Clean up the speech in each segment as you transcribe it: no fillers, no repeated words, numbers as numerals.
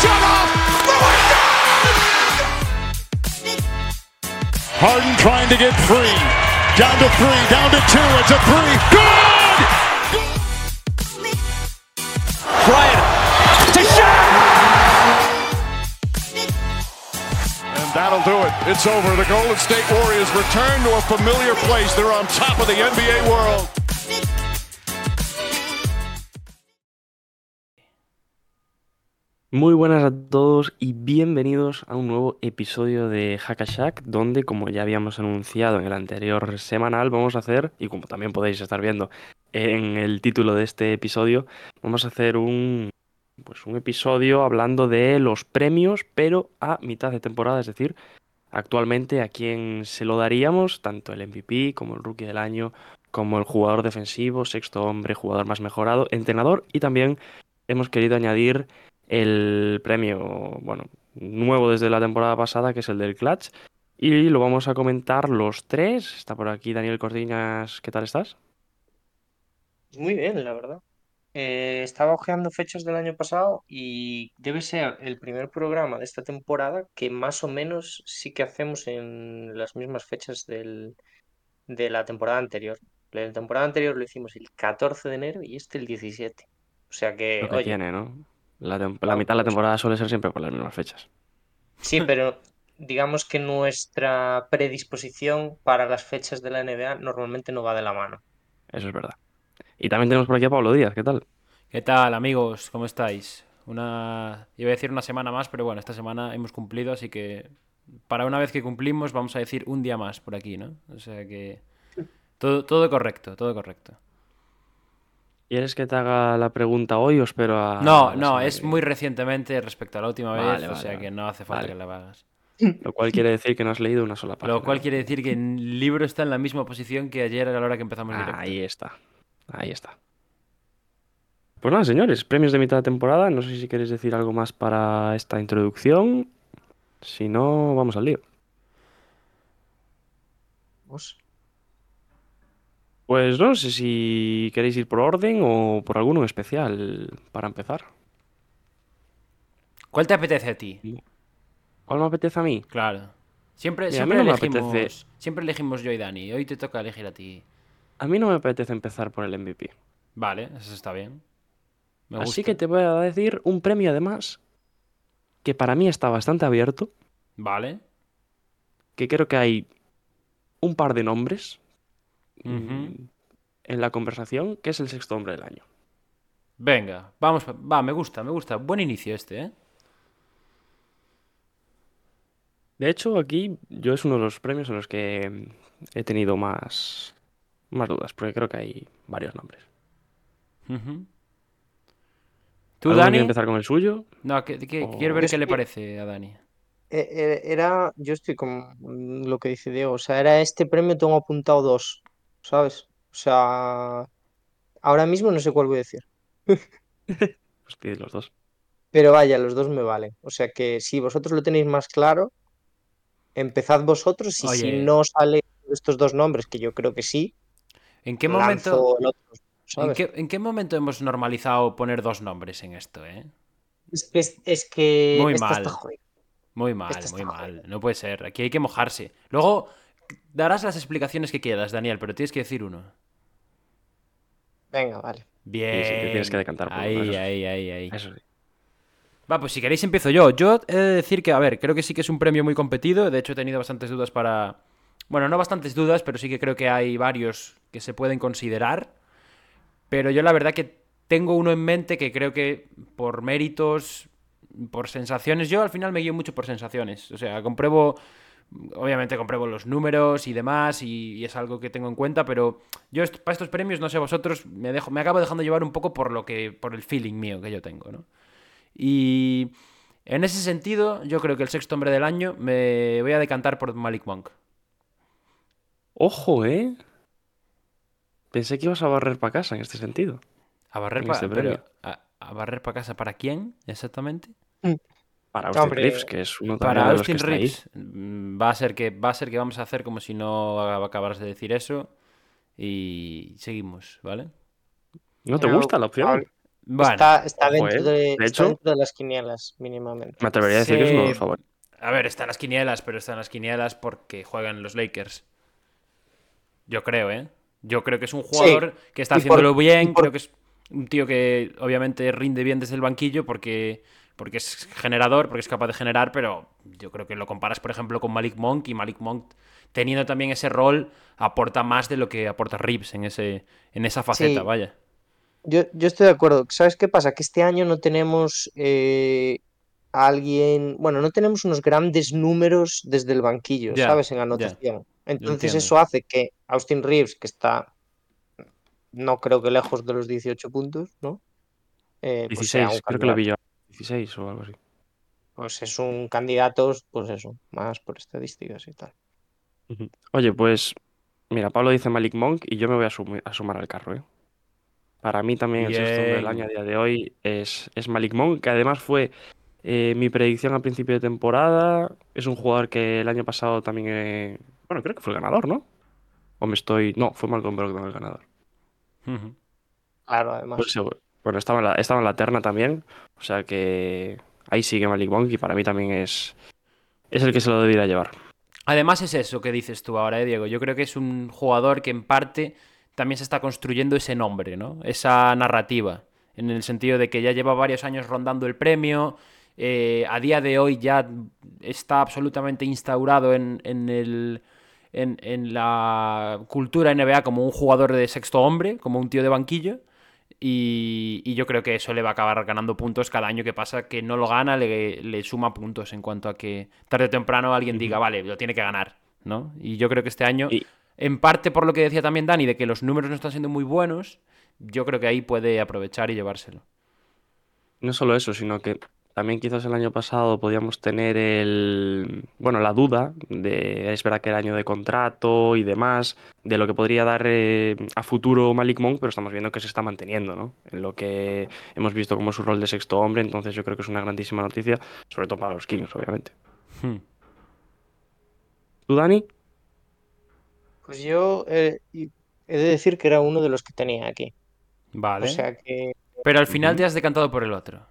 shot off. Harden trying to get free. Down to three, down to two. It's a three. Good! Bryant. It's a shot. And that'll do it. It's over. The Golden State Warriors return to a familiar place. They're on top of the NBA world. Muy buenas a todos y bienvenidos a un nuevo episodio de Hack a Shack, donde, como ya habíamos anunciado en el anterior semanal, vamos a hacer, y como también podéis estar viendo en el título de este episodio, vamos a hacer un episodio hablando de los premios, pero a mitad de temporada, es decir, actualmente a quién se lo daríamos, tanto el MVP como el Rookie del Año, como el jugador defensivo, sexto hombre, jugador más mejorado, entrenador, y también hemos querido añadir el premio, nuevo desde la temporada pasada, que es el del Clutch, y lo vamos a comentar los tres. Está por aquí Daniel Cortiñas, ¿qué tal estás? Muy bien, la verdad. Estaba hojeando fechas del año pasado y debe ser el primer programa de esta temporada que más o menos sí que hacemos en las mismas fechas de la temporada anterior. La temporada anterior lo hicimos el 14 de enero y este el 17. O sea que, Lo que oye, tiene, ¿no? La claro, mitad de la pues, temporada suele ser siempre por las mismas fechas. sí, pero digamos que nuestra predisposición para las fechas de la NBA normalmente no va de la mano. Eso es verdad. Y también tenemos por aquí a Pablo Díaz, ¿qué tal? ¿Qué tal, amigos? ¿Cómo estáis? Iba a decir una semana más, pero bueno, esta semana hemos cumplido, así que para una vez que cumplimos vamos a decir un día más por aquí, ¿no? O sea que todo correcto, todo correcto. ¿Quieres que te haga la pregunta hoy o espero a No, la semana es que muy viene? recientemente respecto a la última Vale, vez, o vale, sea vale. que no hace falta Vale. que la hagas. Lo cual quiere decir que no has leído una sola página. Lo cual quiere decir que el libro está en la misma posición que ayer a la hora que empezamos directo. Ahí está. Ahí está. Pues nada, señores, premios de mitad de temporada. No sé si queréis decir algo más para esta introducción. Si no, vamos al lío. Pues, Pues no sé si queréis ir por orden o por alguno en especial para empezar. ¿Cuál te apetece a ti? ¿Cuál me apetece a mí? Claro. Siempre, Mira, a mí siempre no me elegimos, apetece. siempre elegimos yo y Dani. Hoy te toca elegir a ti. A mí no me apetece empezar por el MVP. Vale, eso está bien. Me Así gusta. que te voy a decir un premio además que para mí está bastante abierto, Vale. que creo que hay un par de nombres Ujú. en la conversación, que es el sexto hombre del año. Venga, vamos, va, me gusta. Buen inicio este, ¿eh? De hecho, aquí yo es uno de los premios en los que he tenido más dudas, porque creo que hay varios nombres. Ujú. ¿Tú, ¿Alguno quiere Dani? empezar con el suyo? No, quiero O... ver yo qué le estoy- parece a Dani. yo estoy con lo que dice Diego, o sea, era este premio, tengo apuntado dos, ¿sabes? O sea, ahora mismo no sé cuál voy a decir, Pues pides los dos. pero vaya, los dos me valen. O sea que si vosotros lo tenéis más claro, empezad vosotros y si Oye, no sale estos dos nombres, que yo creo que sí, ¿en qué momento, lanzo el otro, ¿sabes? en qué momento hemos normalizado poner dos nombres en esto, eh? Es que Muy esta está mal, jodida, muy esta mal, está muy jodida. mal. No puede ser. Aquí hay que mojarse. Luego darás las explicaciones que quieras, Daniel, pero tienes que decir uno. Venga, vale. Sí, te tienes que Bien. decantar por uno, Ahí, eso sí. ahí, ahí, ahí. Eso sí. Va, pues si queréis empiezo yo. Yo he de decir que, a ver, creo que sí que es un premio muy competido. De hecho, he tenido bastantes dudas para... Bueno, no bastantes dudas, pero sí que creo que hay varios que se pueden considerar. Pero yo la verdad que tengo uno en mente que creo que por méritos, por sensaciones, yo al final me guío mucho por sensaciones. O sea, obviamente compruebo los números y demás y es algo que tengo en cuenta, pero yo para estos premios, no sé vosotros, me acabo dejando llevar un poco por el feeling mío que yo tengo, ¿no? Y en ese sentido, yo creo que el sexto hombre del año me voy a decantar por Malik Monk. Ojo, ¿eh? Pensé que ibas a barrer para casa en este sentido, A barrer en este pero premio. a barrer para casa, ¿para quién exactamente? Mm. Para Austin Hombre, Reeves, que es uno también Para de los que Austin está ahí. Reeves, va a ser que vamos a hacer como si no acabaras de decir eso y seguimos, ¿vale? ¿No te pero gusta la opción? Bueno, Está ojo, dentro De está hecho, dentro de las quinielas, mínimamente. me atrevería a decir que es uno de los sí. favoritos. A ver, está en las quinielas, pero está en las quinielas porque juegan los Lakers. Yo creo, ¿eh? Yo creo que es un Sí, jugador que está y por, haciéndolo y bien. por Creo que es un tío que obviamente rinde bien desde el banquillo porque es generador, porque es capaz de generar, pero yo creo que lo comparas, por ejemplo, con Malik Monk y Malik Monk, teniendo también ese rol, aporta más de lo que aporta Reeves en esa faceta, sí, vaya. yo estoy de acuerdo. ¿Sabes qué pasa? Que este año no tenemos a alguien, bueno, no tenemos unos grandes números desde el banquillo, Ya, ¿sabes? En ya, anotación. yo Entonces entiendo. eso hace que Austin Reeves, que está, no creo que lejos de los 18 puntos, ¿no? Pues sea un 16, creo que lo vi candidato. yo. 16 o algo así. Pues es un candidato, pues eso, más por estadísticas y tal. Ujú. Oye, pues mira, Pablo dice Malik Monk y yo me voy a sumar al carro, ¿eh? Para mí también el sexto hombre del año a Bien. día de hoy es Malik Monk, que además fue mi predicción al principio de temporada. Es un jugador que el año pasado también, bueno, creo que fue el ganador, ¿no? O me estoy... No, fue Malcolm Brogdon el ganador. Ujú. Claro, Pues además. seguro. Bueno, estaba en la terna también. O sea que ahí sigue Malik Monk y para mí también es el que se lo debería llevar. Además es eso que dices tú ahora, Diego. Yo creo que es un jugador que en parte también se está construyendo ese nombre, ¿no? Esa narrativa. En el sentido de que ya lleva varios años rondando el premio. A día de hoy ya está absolutamente instaurado en la cultura NBA como un jugador de sexto hombre, como un tío de banquillo. Y yo creo que eso le va a acabar ganando puntos cada año que pasa, que no lo gana, le suma puntos en cuanto a que tarde o temprano alguien Ujú. diga, vale, lo tiene que ganar, ¿no? Y yo creo que este año, Y en parte por lo que decía también Dani, de que los números no están siendo muy buenos, yo creo que ahí puede aprovechar y llevárselo. no solo eso, sino que también quizás el año pasado podíamos tener bueno, la duda de, es verdad que el año de contrato y demás, de lo que podría dar a futuro Malik Monk, pero estamos viendo que se está manteniendo, ¿no? En lo que hemos visto como su rol de sexto hombre, entonces yo creo que es una grandísima noticia, sobre todo para los Kings, obviamente. Hmm. ¿Tú, Dani? Pues yo he de decir que era uno de los que tenía aquí. O Vale. sea que Pero al final te Ujú. has decantado por el otro.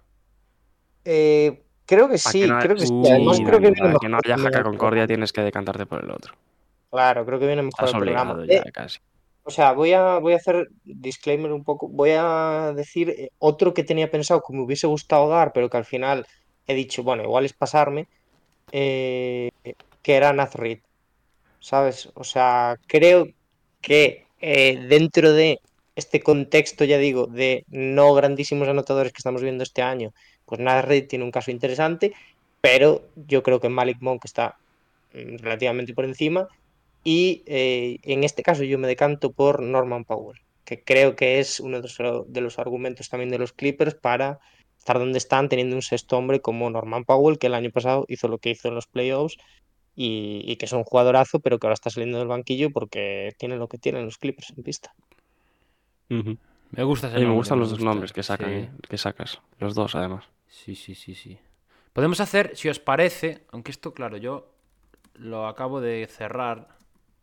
creo que A que sí, no, creo que sí. Además creo que Uh. viene Dani, a que no mejor haya también jaca el concordia programa. tienes que decantarte por el otro. Claro, creo que viene mejor Estás el programa. obligado ya, casi. O sea, voy a hacer disclaimer un poco. Voy a decir otro que tenía pensado que me hubiese gustado dar, pero que al final he dicho, bueno, igual es pasarme, eh, que era Naz Reid, ¿sabes? O sea, creo que dentro de este contexto, ya digo, de no grandísimos anotadores que estamos viendo este año, pues Naz Reid tiene un caso interesante, pero yo creo que Malik Monk está relativamente por encima. Y en este caso yo me decanto por Norman Powell, que creo que es uno de los argumentos también de los Clippers para estar donde están teniendo un sexto hombre como Norman Powell, que el año pasado hizo lo que hizo en los playoffs y que es un jugadorazo, pero que ahora está saliendo del banquillo porque tiene lo que tienen los Clippers en pista. Ujú. Me gusta ese Oye, me nombre, gustan me los dos nombres gusta. que sacan, Sí, que sacas. Los dos, además. sí, sí, sí, sí. Podemos hacer, si os parece, aunque esto, claro, yo lo acabo de cerrar.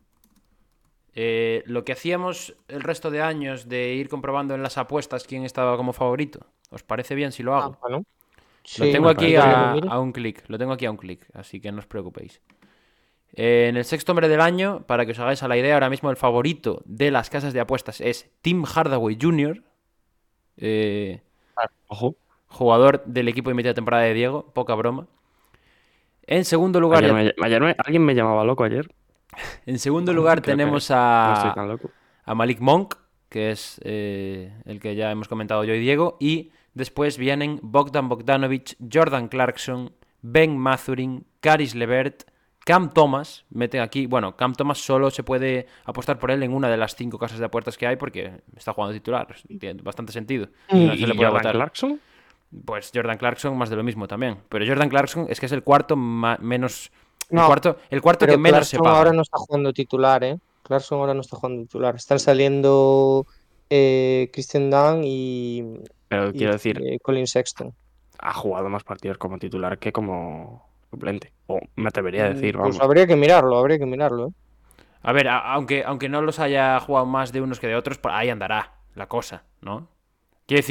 Lo que hacíamos el resto de años de ir comprobando en las apuestas quién estaba como favorito. ¿Os parece bien si lo Ah, hago? bueno, Lo sí, tengo Me aquí parece yo que lo bien. mire. a un clic. Lo tengo aquí a un clic, así que no os preocupéis. En el sexto hombre del año, para que os hagáis a la idea, ahora mismo el favorito de las casas de apuestas es Tim Hardaway Jr., eh, Ojo. jugador del equipo de mitad de temporada de Diego, poca broma. En segundo lugar, Alguien me llamaba loco ayer. en segundo lugar Creo que tenemos no estoy tan a loco. Malik Monk, que es el que ya hemos comentado yo y Diego, y después vienen Bogdan Bogdanovic, Jordan Clarkson, Ben Mathurin, Caris LeVert, Cam Thomas, meten aquí, bueno, Cam Thomas solo se puede apostar por él en una de las 5 casas de apuestas que hay porque está jugando titular, tiene bastante sentido, y no se le ¿Y puede Jordan votar. Clarkson? Pues Jordan Clarkson más de lo mismo también, pero Jordan Clarkson es que es el cuarto menos... No, El cuarto que pero menos se Clarkson ahora paga. no está jugando titular, ¿eh? Clarkson ahora no está jugando titular. Están saliendo Christian Dunn Pero y quiero decir, Colin Sexton. ha jugado más partidos como titular que como suplente. O me atrevería a decir, Pues vamos. habría que mirarlo, ¿eh? A ver, aunque no los haya jugado más de unos que de otros, por ahí andará la cosa, ¿no? Quiero decir,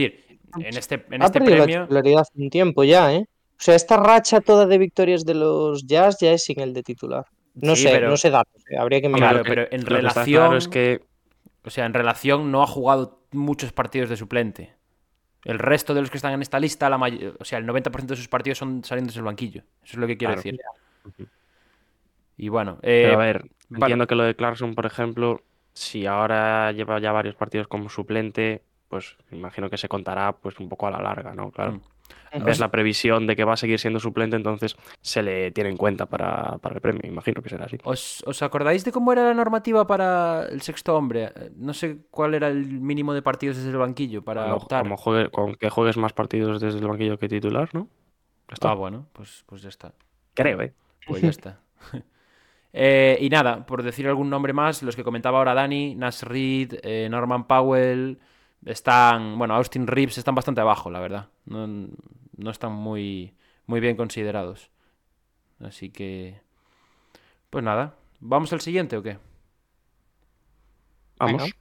en Ha este perdido la premio. titularidad hace un tiempo ya, ¿eh? O sea, esta racha toda de victorias de los Jazz ya es sin el de titular. No Sí, sé, no pero sé datos, habría que Hombre, mirar. claro, pero en lo que está claro es relación, que o sea, en relación no ha jugado muchos partidos de suplente. El resto de los que están en esta lista, o sea, el 90% de sus partidos son saliéndose del banquillo. Eso es lo que quiero claro. decir. Ujú. Y bueno, Pero a ver, bueno, entiendo que lo de Clarkson, por ejemplo, si ahora lleva ya varios partidos como suplente, pues imagino que se contará pues un poco a la larga, ¿no? Claro. Ves os, la previsión de que va a seguir siendo suplente, entonces se le tiene en cuenta para el premio, imagino que será así. ¿os acordáis de cómo era la normativa para el sexto hombre? No sé cuál era el mínimo de partidos desde el banquillo para optar. Con que juegues más partidos desde el banquillo que titular, ¿no? Ya Ah, está. bueno, pues ya está. Creo, ¿eh? Pues ya está. Y nada, por decir algún nombre más, los que comentaba ahora Dani, Nash Reed, Norman Powell, están, bueno, Austin Reeves están bastante abajo, la verdad. No están muy bien considerados. Así que, pues nada, ¿vamos al siguiente o qué? Vamos. Venga.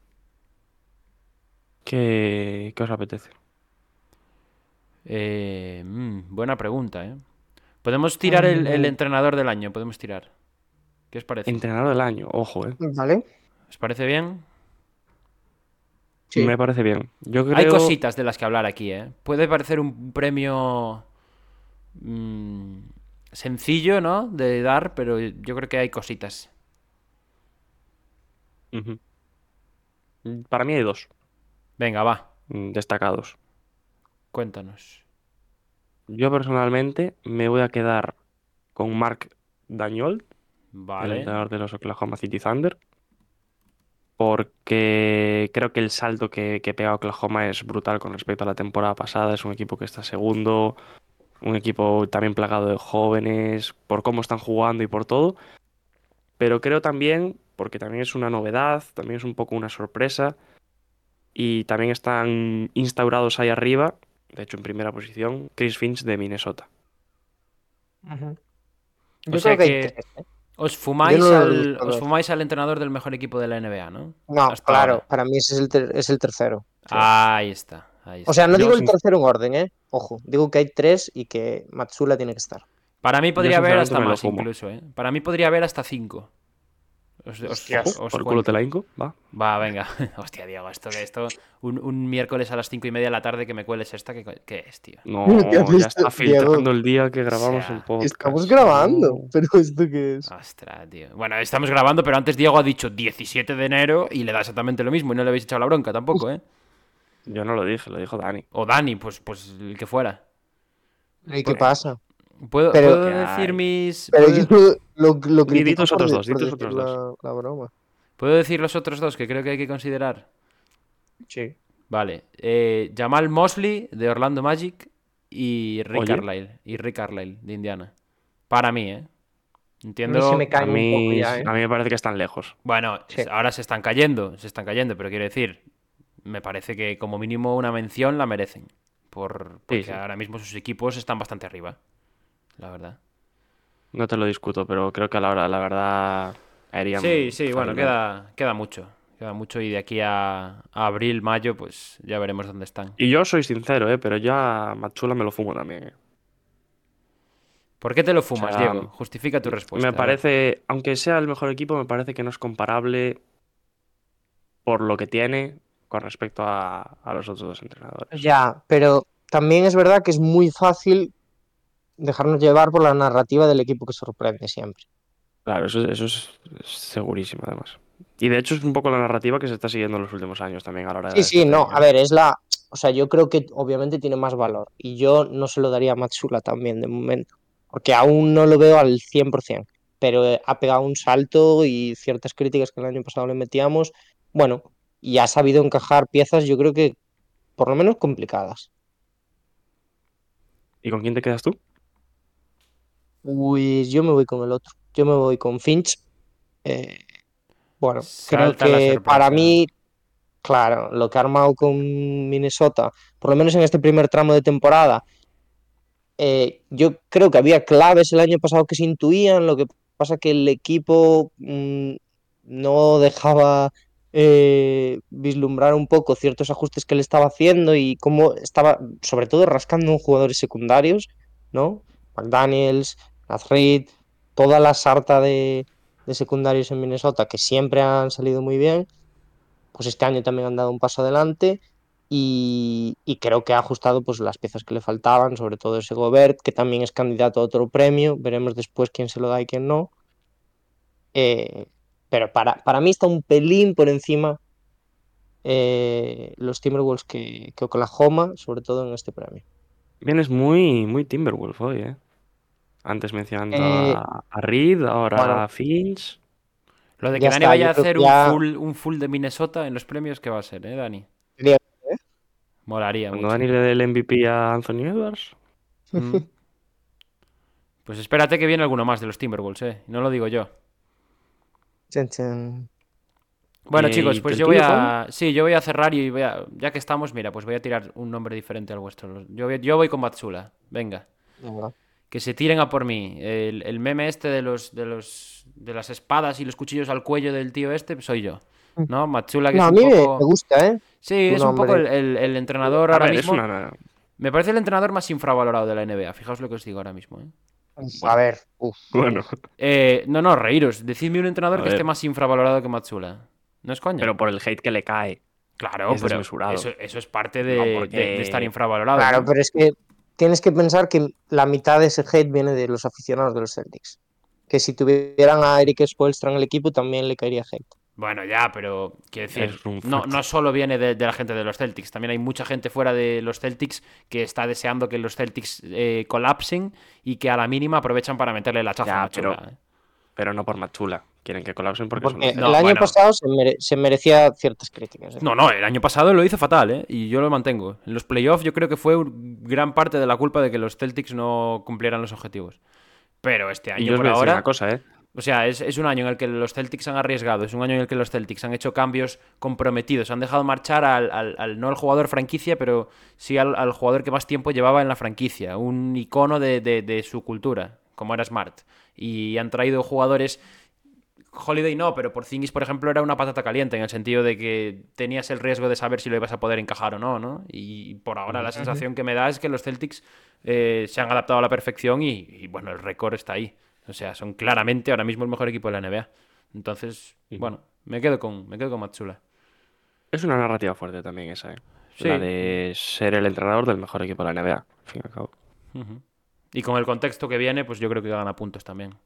¿Qué os apetece? Buena pregunta, ¿eh? Podemos tirar el entrenador del año, podemos tirar. ¿Qué os parece? Entrenador del año, ojo, ¿eh? Vale, ¿Os parece bien? sí. Me parece bien. Yo Hay creo. cositas de las que hablar aquí, ¿eh? Puede parecer un premio mm, sencillo, ¿no? De dar, pero yo creo que hay cositas. Ujú. Para mí hay dos Venga, va, destacados. cuéntanos. Yo personalmente me voy a quedar con Mark Daigneault, el Vale. entrenador de los Oklahoma City Thunder, porque creo que el salto que pega Oklahoma es brutal con respecto a la temporada pasada. Es un equipo que está segundo, un equipo también plagado de jóvenes, por cómo están jugando y por todo. Pero creo también, porque también es una novedad, también es un poco una sorpresa, y también están instaurados ahí arriba, de hecho en primera posición, Chris Finch de Minnesota. Ujú. O Yo creo sea que hay que tres, ¿eh? os Yo fumáis no los he al, visto os dos. fumáis al entrenador del mejor equipo de la NBA, ¿no? No, Hasta claro, ahora. para mí ese es es el tercero. Sí. Ahí está, ahí O sea, está. no Yo, digo el sin- tercero en orden, ¿eh? Ojo, digo que hay tres y que Matsula tiene que estar. Para mí yo podría haber sinceramente hasta me lo más fumo. incluso, ¿eh? Para mí podría haber hasta 5. Os, os- Ojo, Hostias. os por el culo te cuento. la hinco, va. Va, venga. Hostia, Diego, un miércoles a las 5:30 de la tarde que me cueles esta, ¿qué es, tío? ¿Qué has No, ya visto, está Diego? filtrando el día que O grabamos el sea, Estamos podcast. grabando, No, pero ¿esto qué es? ostras, tío. Bueno, estamos grabando, pero antes Diego ha dicho 17 de enero y le da exactamente lo mismo y no le habéis echado la bronca tampoco, ¿eh? yo no lo dije, lo dijo Dani. O Dani, pues el que fuera. ¿Y qué Pu- pasa? ¿Puedo, Pero, puedo Que decir hay. mis... pero yo lo Di critico tus otros dos, di por tus decir otros dos. la broma. ¿Puedo decir los otros dos que creo que hay que considerar? Sí. Vale. Jamal Mosley de Orlando Magic y Rick Oye, Carlisle. Y Rick Carlisle de Indiana. Para mí, ¿eh? A mí se me Entiendo. a caen un poco mí, ya, ¿eh? a mí me parece que están lejos. Bueno, Sí. ahora se están cayendo, pero quiero decir, me parece que como mínimo una mención la merecen. Sí, Porque sí, ahora mismo sus equipos están bastante arriba, la verdad. no te lo discuto, pero creo que a la hora, la verdad, Sí, harían sí, bueno, fácilmente. queda mucho. Queda mucho y de aquí a abril, mayo, pues ya veremos dónde están. Y yo soy sincero, pero ya a Machula me lo fumo también. ¿Por qué te lo O fumas, sea, Diego? Justifica tu me respuesta, a ver. parece, aunque sea el mejor equipo, me parece que no es comparable por lo que tiene con respecto a los otros dos entrenadores. Ya, pero también es verdad que es muy fácil dejarnos llevar por la narrativa del equipo que sorprende siempre. Claro, eso es segurísimo, además. Y de hecho es un poco la narrativa que se está siguiendo en los últimos años también a la hora de Sí, dar este sí, no, premio, a ver, o sea, yo creo que obviamente tiene más valor y yo no se lo daría a Matsula también de momento, porque aún no lo veo al 100%, pero ha pegado un salto y ciertas críticas que el año pasado le metíamos, bueno, y ha sabido encajar piezas, yo creo que por lo menos complicadas. ¿Y con quién te quedas tú? Pues yo me voy con el otro, yo me voy con Finch. eh, bueno, creo Salta la que para sorpresa. mí, claro, lo que ha armado con Minnesota, por lo menos en este primer tramo de temporada, yo creo que había claves el año pasado que se intuían, lo que pasa que el equipo no dejaba vislumbrar un poco ciertos ajustes que le estaba haciendo y cómo estaba, sobre todo, rascando en jugadores secundarios, ¿no? McDaniels, Reed, toda la sarta de secundarios en Minnesota que siempre han salido muy bien, pues este año también han dado un paso adelante y creo que ha ajustado pues las piezas que le faltaban, sobre todo ese Gobert, que también es candidato a otro premio, veremos después quién se lo da y quién no. Eh, pero para mí está un pelín por encima los Timberwolves que Oklahoma, sobre todo en este premio. Vienes muy, muy Timberwolf hoy, ¿eh? Antes mencionando Eh, a Reed, ahora bueno, a Finch. Lo de que ya Dani está, vaya yo a creo hacer que ya un full de Minnesota en los premios, ¿qué va a ser, Dani? sería- Molaría Cuando mucho. Dani le dé el MVP a Anthony Edwards. Mm. Pues espérate que viene alguno más de los Timberwolves, No lo digo yo. Chan, chan. Bueno, chicos, ¿Y pues el yo voy tuyo, Pablo? a... Sí, yo voy a cerrar y ya que estamos, mira, pues voy a tirar un nombre diferente al vuestro. Yo voy con Matsula. Venga. Venga. Que se tiren a por mí. El meme este de las espadas y los cuchillos al cuello del tío este, soy yo. ¿No? Matsula, que No, es a un mí me poco... gusta, ¿eh? Sí, Tu es un poco nombre. el entrenador A ahora ver, es mismo. una... Me parece el entrenador más infravalorado de la NBA. Fijaos lo que os digo ahora mismo, ¿eh? A ver, uf. Bueno, No, reíros. Decidme un entrenador a que esté ver. más infravalorado que Matsula. ¿No es coña? Pero por el hate que le cae. Claro, Es pero desmesurado. eso es parte No de estar porque... infravalorado, Claro, ¿no? pero es que tienes que pensar que la mitad de ese hate viene de los aficionados de los Celtics. Que si tuvieran a Eric Spoelstra en el equipo también le caería hate. Bueno, ya, pero quiero decir, Es un no fact. solo viene de la gente de los Celtics, también hay mucha gente fuera de los Celtics que está deseando que los Celtics colapsen y que a la mínima aprovechan para meterle la chafa a Ya, pero, Machula. pero no por Machula. Quieren que colapsen porque son Porque los el No, Celtics. año bueno. pasado se merecía ciertas críticas. No, el año pasado lo hizo fatal, y yo lo mantengo. En los playoffs yo creo que fue gran parte de la culpa de que los Celtics no cumplieran los objetivos. Pero este Y año yo os por voy a decir una ahora... cosa, ¿eh? O sea, es un año en el que los Celtics han arriesgado, es un año en el que los Celtics han hecho cambios comprometidos, han dejado marchar no al jugador franquicia, pero sí al jugador que más tiempo llevaba en la franquicia, un icono de su cultura, como era Smart. Y han traído jugadores... Holiday no, pero Porzingis, por ejemplo, era una patata caliente en el sentido de que tenías el riesgo de saber si lo ibas a poder encajar o no, ¿no? Y por ahora la sensación que me da es que los Celtics se han adaptado a la perfección y, bueno, el récord está ahí. O sea, son claramente ahora mismo el mejor equipo de la NBA. Entonces, bueno, me quedo con Matsula. Es una narrativa fuerte también esa, ¿eh? Sí. La de ser el entrenador del mejor equipo de la NBA, al fin y al cabo. Ujú. Y con el contexto que viene, pues yo creo que gana puntos también.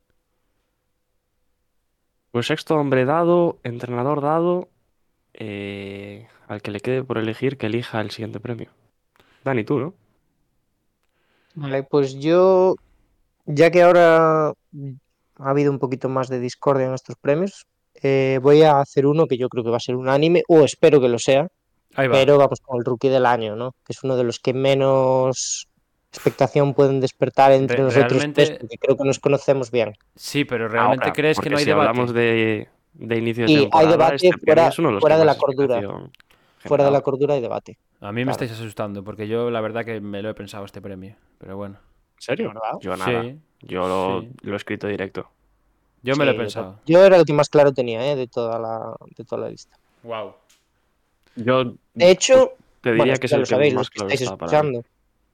Pues sexto hombre dado, entrenador dado, al que le quede por elegir, que elija el siguiente premio. Dani, tú, ¿no? Vale, pues yo, ya que ahora ha habido un poquito más de discordia en estos premios, voy a hacer uno que yo creo que va a ser unánime, o espero que lo sea, Ahí va. pero vamos con el rookie del año, ¿no? Que es uno de los que menos expectación pueden despertar entre nosotros tres, Realmente, porque creo que nos conocemos bien. sí, pero ¿realmente Ahora, crees que porque no hay si hablamos debate? de inicio de Y hay temporada, debate este premio es uno de los que fuera de más la cordura, expectación fuera de la generaba. cordura hay debate, A mí me claro. estáis asustando, porque yo la verdad que me lo he pensado este premio. Pero bueno. ¿En serio? ¿Verdad? Yo nada. Sí, Yo sí. lo he escrito directo. Yo me lo he Sí, pensado. yo era el que más claro tenía, de toda la lista. Wow. Yo De hecho, te bueno, diría esto que es ya el lo que sabéis, los más que claro estáis estaba para mí. escuchando,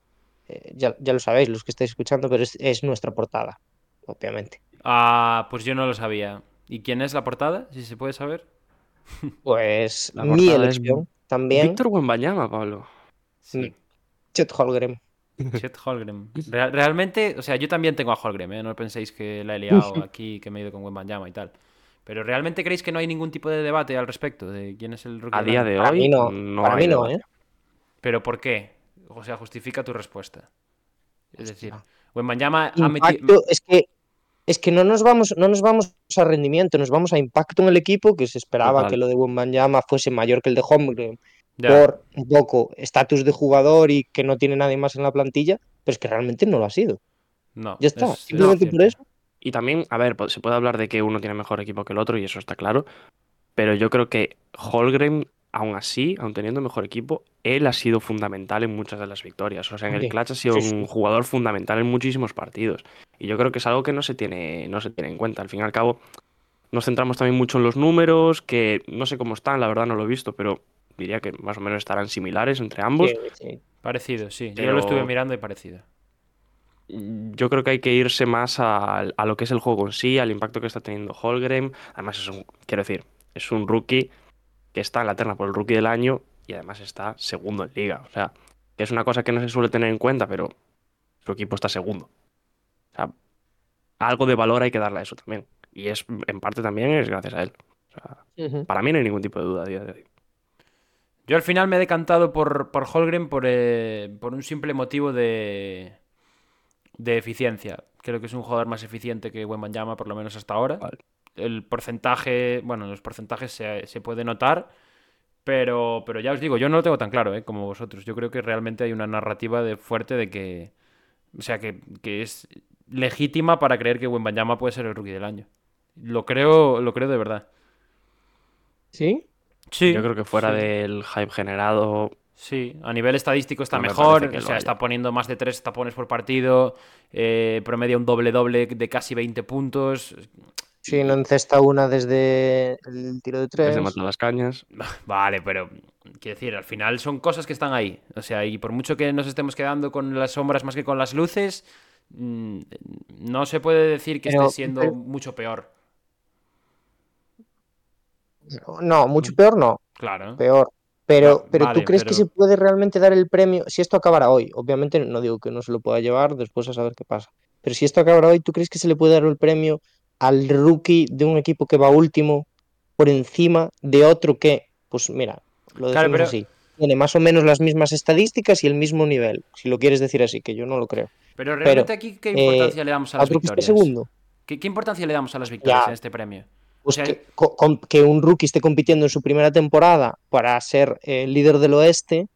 ya lo sabéis, los que estáis escuchando, pero es nuestra portada, obviamente. Ah, pues yo no lo sabía. ¿Y quién es la portada? Si se puede saber. Pues La mi portada es elección también, Víctor Wembanyama, Pablo. mm, Sí. Chet Holmgren. Chet Holmgren. Realmente, o sea, yo también tengo a Holmgren, ¿eh? No penséis que la he liado aquí, que me he ido con Wembanyama y tal. Pero ¿realmente creéis que no hay ningún tipo de debate al respecto de quién es el rookie A del día año? de Para mí hoy no, no para hay mí no, debate. ¿eh? ¿Pero por qué? O sea, justifica tu respuesta. Es decir, Hostia. Wembanyama ha metido... Impacto, es que no nos vamos a rendimiento, nos vamos a impacto en el equipo, que se esperaba que Total. lo de Wembanyama fuese mayor que el de Holmgren Ya. por un poco estatus de jugador y que no tiene nadie más en la plantilla, pero es que realmente no lo ha sido. No, Ya está, es No. simplemente por cierto. eso. Y también, a ver, se puede hablar de que uno tiene mejor equipo que el otro y eso está claro, pero yo creo que Holmgren, aún así, aun teniendo mejor equipo, él ha sido fundamental en muchas de las victorias. O sea, en el Hombre, clutch ha sido sí, un sí. jugador fundamental en muchísimos partidos. Y yo creo que es algo que no se tiene en cuenta. Al fin y al cabo, nos centramos también mucho en los números, que no sé cómo están, la verdad no lo he visto, pero diría que más o menos estarán similares entre ambos. Sí, sí. Parecido, sí. Yo Pero- lo estuve mirando y parecido. Yo creo que hay que irse más a lo que es el juego en sí, al impacto que está teniendo Holmgren. Además, quiero decir, es un rookie que está en la terna por el rookie del año y además está segundo en liga. O sea, que es una cosa que no se suele tener en cuenta, pero su equipo está segundo. O sea, algo de valor hay que darle a eso también. Y es, en parte también es gracias a él. O sea, Ujú. para mí no hay ningún tipo de duda a día de hoy. Yo al final me he decantado por Holmgren por un simple motivo de eficiencia. Creo que es un jugador más eficiente que Wembanyama, por lo menos hasta ahora. Vale. El porcentaje, bueno, los porcentajes se puede notar, pero ya os digo, yo no lo tengo tan claro, como vosotros. Yo creo que realmente hay una narrativa fuerte de que, o sea, que es legítima para creer que Wembanyama puede ser el rookie del año. Lo creo de verdad. ¿Sí? Sí, Yo creo que fuera sí. del hype generado, Sí, a nivel estadístico está No me mejor, parece que o lo sea, haya. está poniendo más de 3 tapones por partido, promedia un doble-doble de casi 20 puntos. Sí, no encesta una desde el tiro de desde 3. matar las cañas. Vale, pero quiero decir, al final son cosas que están ahí. O sea, y por mucho que nos estemos quedando con las sombras más que con las luces, mm, no se puede decir que esté siendo mucho peor. No, mucho peor no. Claro. Peor. Pero ¿tú Vale, crees que se pero... puede realmente dar el premio? Si esto acabara hoy, obviamente no digo que no se lo pueda llevar, después a saber qué pasa. Pero si esto acabara hoy, ¿tú crees que se le puede dar el premio al rookie de un equipo que va último por encima de otro que, pues mira, lo Claro, decimos pero... así, tiene más o menos las mismas estadísticas y el mismo nivel, si lo quieres decir así, que yo no lo creo. Pero Pero realmente aquí, ¿qué importancia le damos a a las otro que esté victorias? segundo, ¿Qué importancia le damos a las victorias en ya, este premio? O pues sea, que un rookie esté compitiendo en su primera temporada para ser líder del oeste.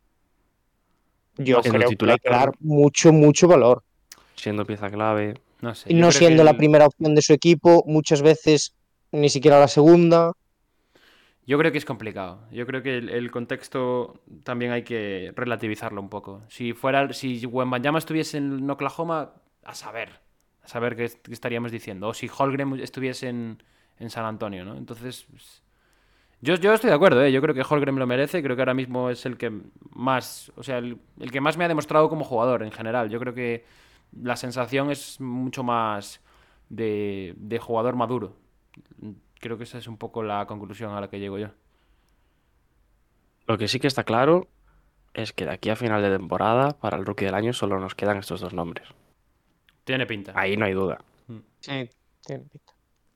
no Yo sé, Siendo creo que le titular, hay que dar mucho, mucho valor. siendo pieza clave. no sé. Y Yo no creo que siendo la primera opción de su equipo, muchas veces ni siquiera la segunda. Yo creo que es complicado. Yo creo que el contexto también hay que relativizarlo un poco. Si Wembanyama estuviese en Oklahoma, a saber qué estaríamos diciendo. O si Holmgren estuviese en San Antonio, ¿no? Entonces, pues, yo estoy de acuerdo, ¿eh? Yo creo que Holmgren lo merece. Creo que ahora mismo es el que más, o sea, el que más me ha demostrado como jugador en general. Yo creo que la sensación es mucho más de jugador maduro. Creo que esa es un poco la conclusión a la que llego yo. Lo que sí que está claro es que de aquí a final de temporada, para el rookie del año, solo nos quedan estos dos nombres. Tiene pinta. Ahí no hay duda. Sí, tiene pinta.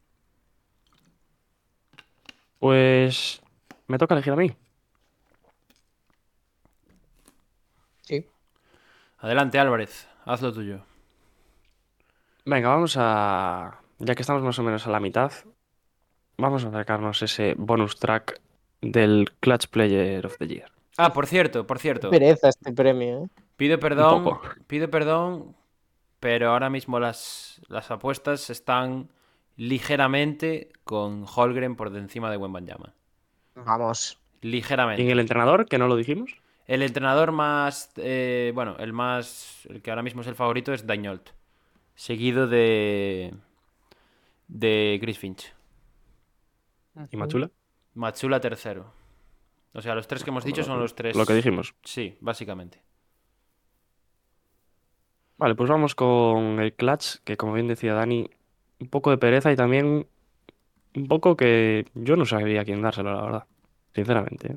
Pues me toca elegir a mí. Sí. Adelante, Álvarez. Haz lo tuyo. Venga, vamos a... Ya que estamos más o menos a la mitad, vamos a sacarnos ese bonus track del Clutch Player of the Year. Ah, por cierto. Qué pereza este premio, ¿eh? Pido Un poco. perdón, pero ahora mismo las apuestas están ligeramente con Holmgren por encima de Wembanyama. Vamos. ¿Y en Ligeramente. el entrenador, que no lo dijimos? El entrenador más, bueno, el que ahora mismo es el favorito es Daigneault, seguido de Chris Finch. ¿Y Machula? Matsula tercero. O sea, los tres que hemos dicho son los tres. Lo que dijimos. Sí, básicamente. Vale, pues vamos con el Clutch, que como bien decía Dani, un poco de pereza y también un poco que yo no sabía a quién dárselo, la verdad. Sinceramente, ¿eh?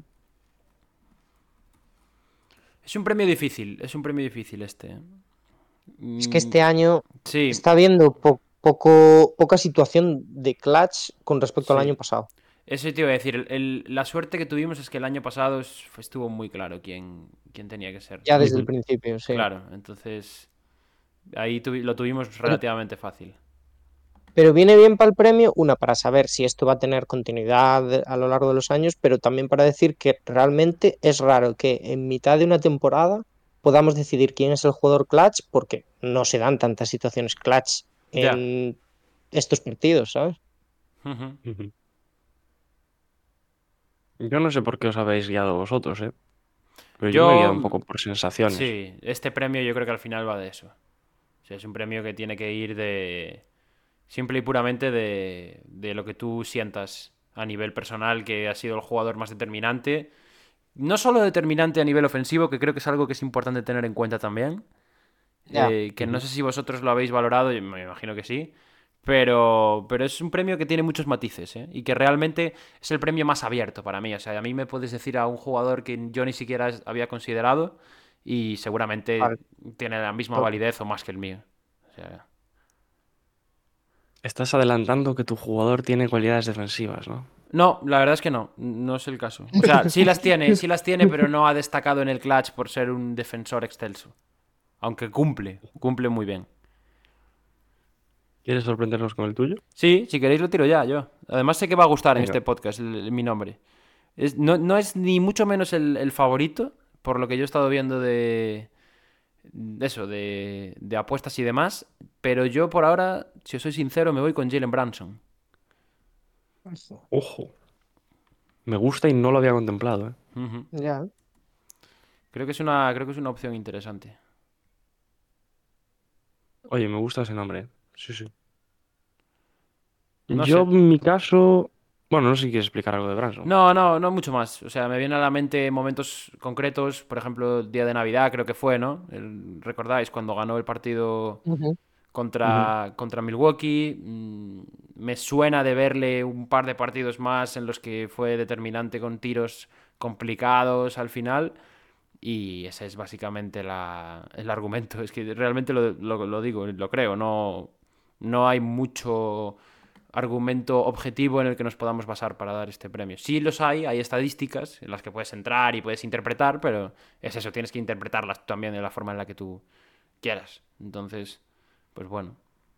Es un premio difícil este. Es que este año Sí, está habiendo poca situación de clutch con respecto al sí. año pasado. Eso te iba a decir. La suerte que tuvimos es que el año pasado estuvo muy claro quién tenía que ser. Ya desde el Ujú. principio, sí. Claro, entonces ahí lo tuvimos relativamente fácil. Pero viene bien para el premio, una, para saber si esto va a tener continuidad a lo largo de los años, pero también para decir que realmente es raro que en mitad de una temporada podamos decidir quién es el jugador clutch, porque no se dan tantas situaciones clutch Ya. en estos partidos, ¿sabes? Ujú. Ujú. Yo no sé por qué os habéis guiado vosotros, ¿eh? Pero yo me he guiado Yo, un poco por sensaciones. sí, este premio yo creo que al final va de eso. O sea, es un premio que tiene que ir de... Simple y puramente de lo que tú sientas a nivel personal, que ha sido el jugador más determinante. No solo determinante a nivel ofensivo, que creo que es algo que es importante tener en cuenta también. Ya. Que no sé si vosotros lo habéis valorado, yo me imagino que sí. Pero es un premio que tiene muchos matices, ¿eh? Y que realmente es el premio más abierto para mí. O sea, a mí me puedes decir a un jugador que yo ni siquiera había considerado y seguramente Vale. tiene la misma No, validez o más que el mío. O sea, Estás adelantando que tu jugador tiene cualidades defensivas, ¿no? no, la verdad es que no, no es el caso. O sea, sí las tiene, pero no ha destacado en el clutch por ser un defensor excelso. Aunque cumple muy bien. ¿Quieres sorprendernos con el tuyo? Sí, si queréis lo tiro ya, yo. Además sé que va a gustar en Venga. este podcast mi nombre. No es ni mucho menos el favorito, por lo que yo he estado viendo de eso, de apuestas y demás, pero yo por ahora, si os soy sincero, me voy con Jalen Brunson. Ojo. Me gusta y no lo había contemplado, ¿eh? Ujú. ya. Creo que es una opción interesante. Oye, me gusta ese nombre, ¿eh? Sí, sí. No Yo, sé. en mi caso... Bueno, no sé si quieres explicar algo de Branson. No mucho más. O sea, me vienen a la mente momentos concretos, por ejemplo, el día de Navidad creo que fue, ¿no? ¿Recordáis cuando ganó el partido Ujú. Ujú. contra Milwaukee? Me suena de verle un par de partidos más en los que fue determinante con tiros complicados al final. Y ese es básicamente el argumento. Es que realmente lo digo, lo creo. No hay mucho argumento objetivo en el que nos podamos basar para dar este premio. Sí los hay estadísticas en las que puedes entrar y puedes interpretar, pero es eso, tienes que interpretarlas también de la forma en la que tú quieras. Entonces, pues bueno.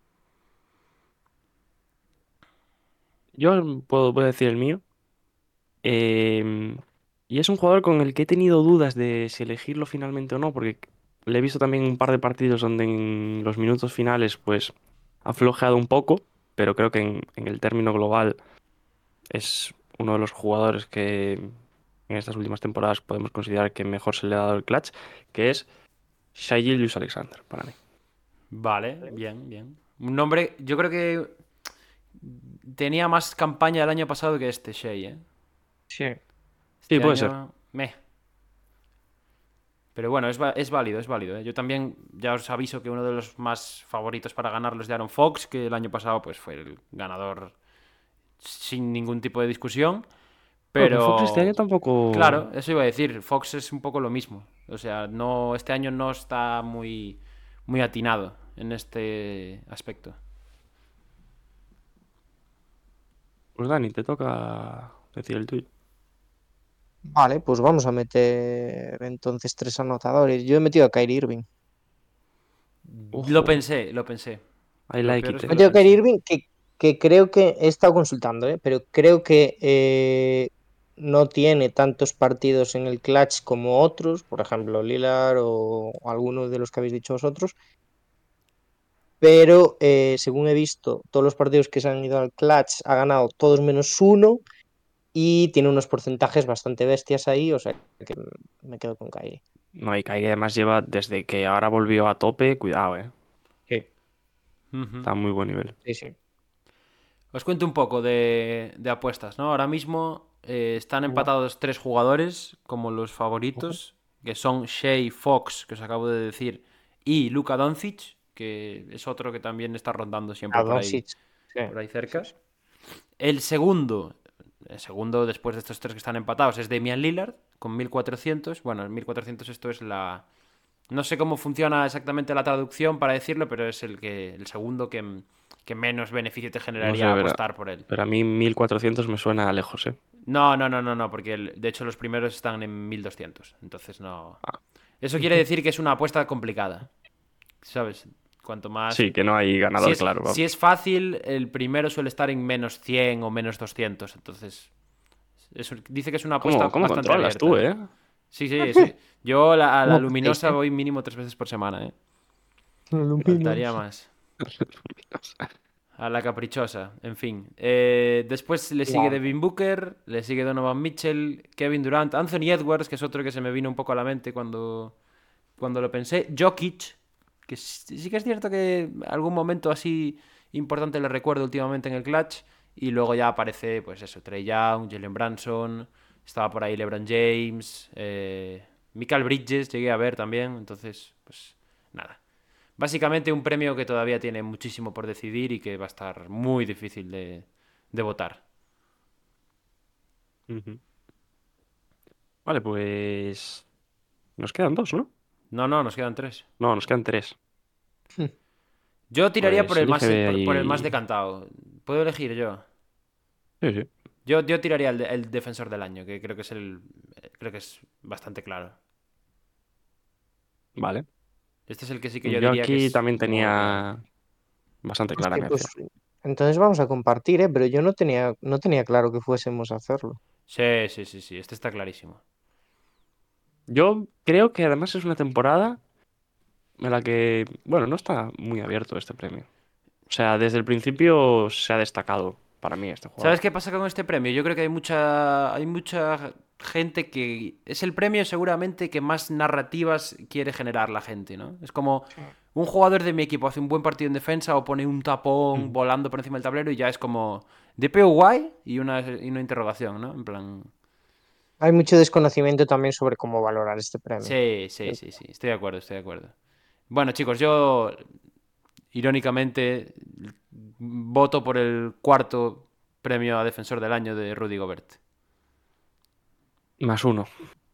Yo puedo decir el mío. Em, y es un jugador con el que he tenido dudas de si elegirlo finalmente o no, porque le he visto también un par de partidos donde en los minutos finales pues ha flojeado un poco, pero creo que en el término global es uno de los jugadores que en estas últimas temporadas podemos considerar que mejor se le ha dado el clutch, que es Shai Gilgeous-Alexander para mí. Vale, bien, bien. Un nombre, yo creo que tenía más campaña el año pasado que este Shea, ¿eh? Sí. Sí, Este puede ser. año, meh. Pero bueno, es válido, es válido, ¿eh? Yo también ya os aviso que uno de los más favoritos para ganarlo es de Aaron Fox, que el año pasado pues fue el ganador sin ningún tipo de discusión. Bueno, pero Fox este año Pero, tampoco... claro, eso iba a decir, Fox es un poco lo mismo. O sea, no, este año no está muy atinado en este aspecto. Pues Dani, te toca decir el tuyo. Vale, pues vamos a meter entonces tres anotadores. Yo he metido a Kyrie Irving. Lo Ojo, pensé, lo pensé. I Lo like peor it, es He que eh. lo metido a Kyrie pensé. Irving que creo que he estado consultando, pero creo que no tiene tantos partidos en el clutch como otros, por ejemplo, Lillard o algunos de los que habéis dicho vosotros. Pero según he visto, todos los partidos que se han ido al clutch ha ganado todos menos uno y tiene unos porcentajes bastante bestias ahí, o sea que me quedo con Kyrie. No, y Kyrie además lleva desde que ahora volvió a tope, cuidado, eh. Sí, Ujú. Está a muy buen nivel. sí, sí. Os cuento un poco de apuestas, ¿no? Ahora mismo están Venga. empatados tres jugadores como los Ojo. favoritos, que son Shea Fox, que os acabo de decir, y Luka Doncic, que es otro que también está rondando A siempre Doncic. Sí, por ahí sí, cerca. sí. El segundo después de estos tres que están empatados es Damian Lillard con 1400. Bueno, el 1400 esto es la... No sé cómo funciona exactamente la traducción para decirlo, pero es el segundo que menos beneficio te No sé, generaría apostar por él. pero a mí 1400 me suena lejos, eh. No, porque de hecho los primeros están en 1200. Entonces no... Ah. Eso quiere decir que es una apuesta complicada, ¿sabes? Cuanto más... Sí, que no hay Si ganador, es, claro, si vamos. es fácil, el primero suele estar en menos 100 o menos 200. Entonces, eso dice que es una apuesta ¿Cómo bastante controlas tú, abierta, ¿eh? eh? Sí, sí, sí. Yo a la ¿Cómo hacéis, luminosa voy mínimo 3 veces por semana, ¿eh? Faltaría más. A la caprichosa, en fin. Después le sigue Claro. Devin Booker, le sigue Donovan Mitchell, Kevin Durant, Anthony Edwards, que es otro que se me vino un poco a la mente cuando lo pensé. Jokic, que sí que es cierto que algún momento así importante le recuerdo últimamente en el clutch. Y luego ya aparece, pues eso, Trae Young, Jalen Brunson, estaba por ahí LeBron James, Mikal Bridges llegué a ver también, entonces, pues nada. Básicamente un premio que todavía tiene muchísimo por decidir y que va a estar muy difícil de votar. Ujú. Vale, pues nos quedan dos, ¿no? No, nos quedan 3. No, nos quedan tres. Yo tiraría Pues elige por el más ahí. decantado. ¿Puedo elegir yo? Sí, sí. Yo tiraría el defensor del año, que creo que es creo que es bastante claro. Vale. Este es el que sí que yo Yo diría que aquí es también muy claro. tenía bastante clara Hostia, mi opción. pues entonces vamos a compartir, ¿eh? Pero yo no tenía claro que fuésemos a hacerlo. Sí. Este está clarísimo. Yo creo que además es una temporada en la que, bueno, no está muy abierto este premio. O sea, desde el principio se ha destacado para mí este ¿Sabes jugador. qué pasa con este premio? Yo creo que hay mucha gente que es el premio seguramente que más narrativas quiere generar la gente, ¿no? Es como un jugador de mi equipo hace un buen partido en defensa o pone un tapón Ujú. volando por encima del tablero y ya es como DPO guay y una interrogación, ¿no? En plan, Hay mucho desconocimiento también sobre cómo valorar este premio. sí, estoy de acuerdo. Bueno, chicos, yo irónicamente voto por el cuarto premio a defensor del año de Rudy Gobert. +1.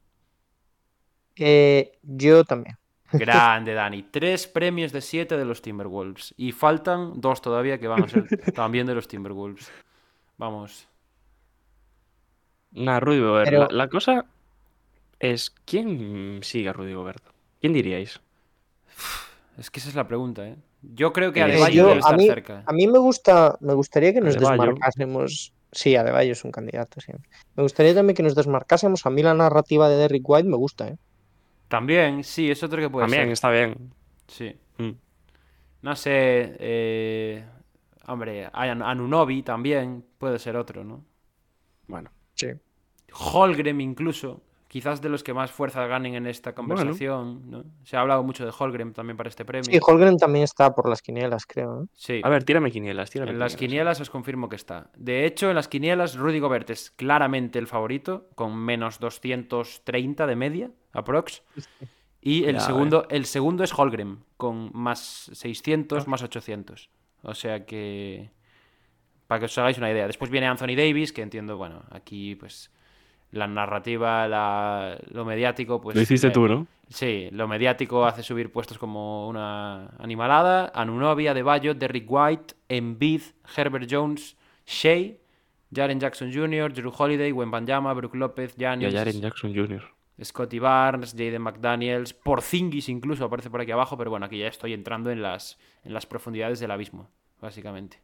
Yo también. Grande, Dani. 3 premios de 7 de los Timberwolves. Y faltan 2 todavía que van a ser también de los Timberwolves. Vamos. Nada, Rudy Gobert. La, Pero la cosa es, ¿quién sigue a Rudy Gobert? ¿Quién diríais? Es que esa es la pregunta, ¿eh? Yo creo que Que le Adebayo yo, debe sigue a estar mí, cerca. a mí me gustaría que nos Adebayo. desmarcásemos. Sí, Adebayo es un candidato siempre. Me gustaría también que nos desmarcásemos. A mí la narrativa de Derrick White me gusta, ¿eh? También, sí, es otro que puede También ser. está bien. Sí. Mm, No sé. Hombre, Anunoby también puede ser otro, ¿no? Bueno. Sí. Holgren incluso. Quizás de los que más fuerza ganen en esta Bueno. conversación, ¿no? Se ha hablado mucho de Holgren también para este Sí, premio. Holgren también está por las quinielas, creo, ¿eh? Sí. A ver, tírame quinielas, tírame En las quinielas. quinielas os confirmo que está. De hecho, en las quinielas Rudy Gobert es claramente el favorito, con menos 230 de media, aprox. Y el Cuidado, segundo, el segundo es Holgren, con más 600, Ah. más 800. O sea que... Para que os hagáis una idea. Después viene Anthony Davis, que entiendo, bueno, aquí pues la narrativa, lo mediático, Lo pues... hiciste tú, ¿no? Sí, lo mediático hace subir puestos como una animalada. Anunoby, Adebayo, Derrick White, Embiid, Herbert Jones, Shea, Jaren Jackson Jr., Drew Holiday, Wembanyama, Brook López, Y a Jaren Giannis, Jackson Jr. Scotty Barnes, Jaden McDaniels, Porzingis incluso aparece por aquí abajo, pero bueno, aquí ya estoy entrando en las profundidades del abismo, básicamente.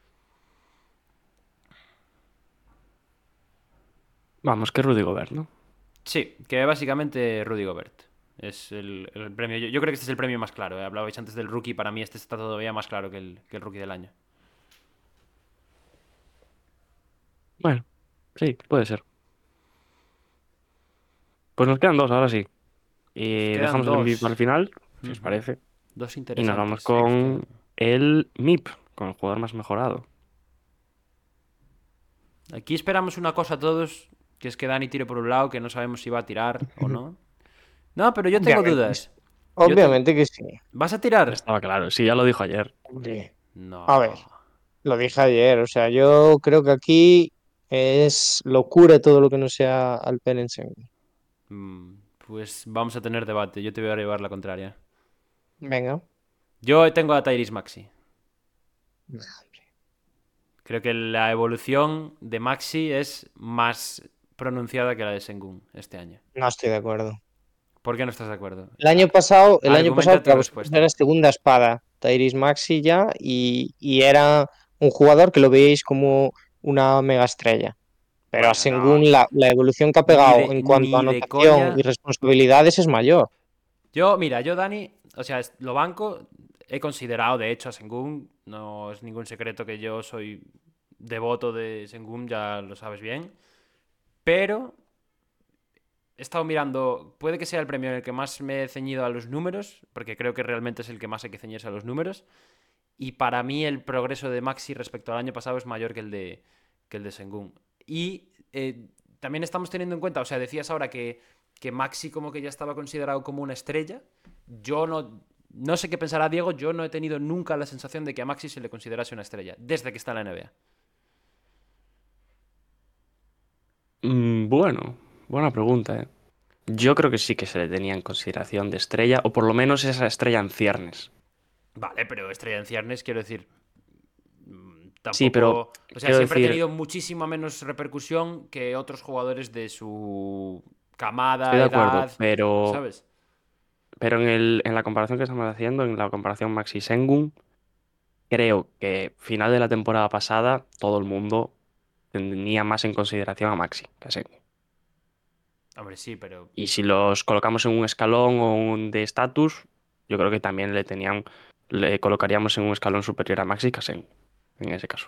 Vamos, que Rudy Gobert, ¿no? Sí, que básicamente Rudy Gobert es el premio. Yo creo que este es el premio más claro. Hablabais antes del rookie, para mí este está todavía más claro que el rookie del año. Bueno, sí, puede ser. Pues nos quedan dos, ahora sí. Nos Y quedan dejamos el MVP dos. para el final, si os Ujú. parece. Dos Y nos vamos interesantes que nos con quedan. el MIP, con el jugador más mejorado. Aquí esperamos una cosa todos, que es que Dani tire por un lado, que no sabemos si va a tirar o no. No, pero yo tengo Obviamente, dudas. obviamente que sí. ¿Vas a tirar? Estaba claro, sí, ya lo dijo ayer. Hombre, a ver, No. lo dije ayer. O sea, yo creo que aquí es locura todo lo que no sea Alperen Sengun. Pues vamos a tener debate. Yo te voy a llevar la contraria. Venga. Yo tengo a Tyrese Maxey. Creo que la evolución de Maxi es más pronunciada que la de Sengun este año. No estoy de acuerdo. ¿Por qué no estás de acuerdo? El año pasado Argumenta tu para vosotros respuesta. era segunda espada, Tyrese Maxey ya, y era un jugador que lo veíais como una mega estrella. Pero a Bueno, no. Sengun la evolución que ha Ni pegado de, en cuanto a ni de anotación y coña. responsabilidades es mayor. Mira, Dani, o sea, lo banco. He considerado, de hecho, a Sengun. No es ningún secreto que yo soy devoto de Sengun, ya lo sabes bien. Pero he estado mirando, puede que sea el premio en el que más me he ceñido a los números, porque creo que realmente es el que más hay que ceñirse a los números. Y para mí el progreso de Maxi respecto al año pasado es mayor que el de Sengun. Y también estamos teniendo en cuenta, o sea, decías ahora que Maxi como que ya estaba considerado como una estrella. Yo no sé qué pensará Diego, yo no he tenido nunca la sensación de que a Maxi se le considerase una estrella, desde que está en la NBA. Bueno, buena pregunta, ¿eh? Yo creo que sí que se le tenía en consideración de estrella, o por lo menos esa estrella en ciernes. Vale, pero estrella en ciernes, quiero decir, Sí, pero tampoco... O sea, quiero siempre ha decir, tenido muchísima menos repercusión que otros jugadores de su estoy camada, de acuerdo, edad, pero, ¿sabes? pero en la comparación que estamos haciendo, en la comparación Maxi Sengun, creo que final de la temporada pasada todo el mundo tenía más en consideración a Maxi que a Sengun. Hombre, sí, pero... Y si los colocamos en un escalón o un de estatus, yo creo que también le colocaríamos en un escalón superior a Maxi que a Sengun, en ese caso.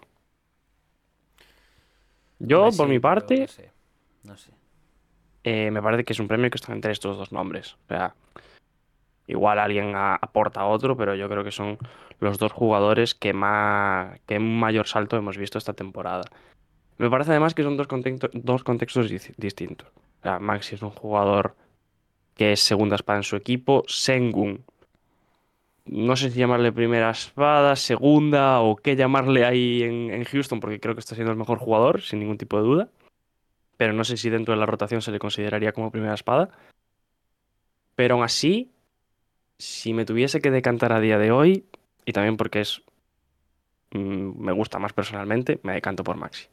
Hombre, Yo, por mi sí, pero no parte, sé. No sé. me parece que es un premio que está entre estos dos nombres. O sea, igual alguien aporta a otro, pero yo creo que son los dos jugadores que un mayor salto hemos visto esta temporada. Me parece además que son dos contextos distintos. O sea, Maxi es un jugador que es segunda espada en su equipo. Sengun, no sé si llamarle primera espada, segunda o qué llamarle ahí en Houston, porque creo que está siendo el mejor jugador, sin ningún tipo de duda. Pero no sé si dentro de la rotación se le consideraría como primera espada. Pero aún así, si me tuviese que decantar a día de hoy, y también porque me gusta más personalmente, me decanto por Maxi.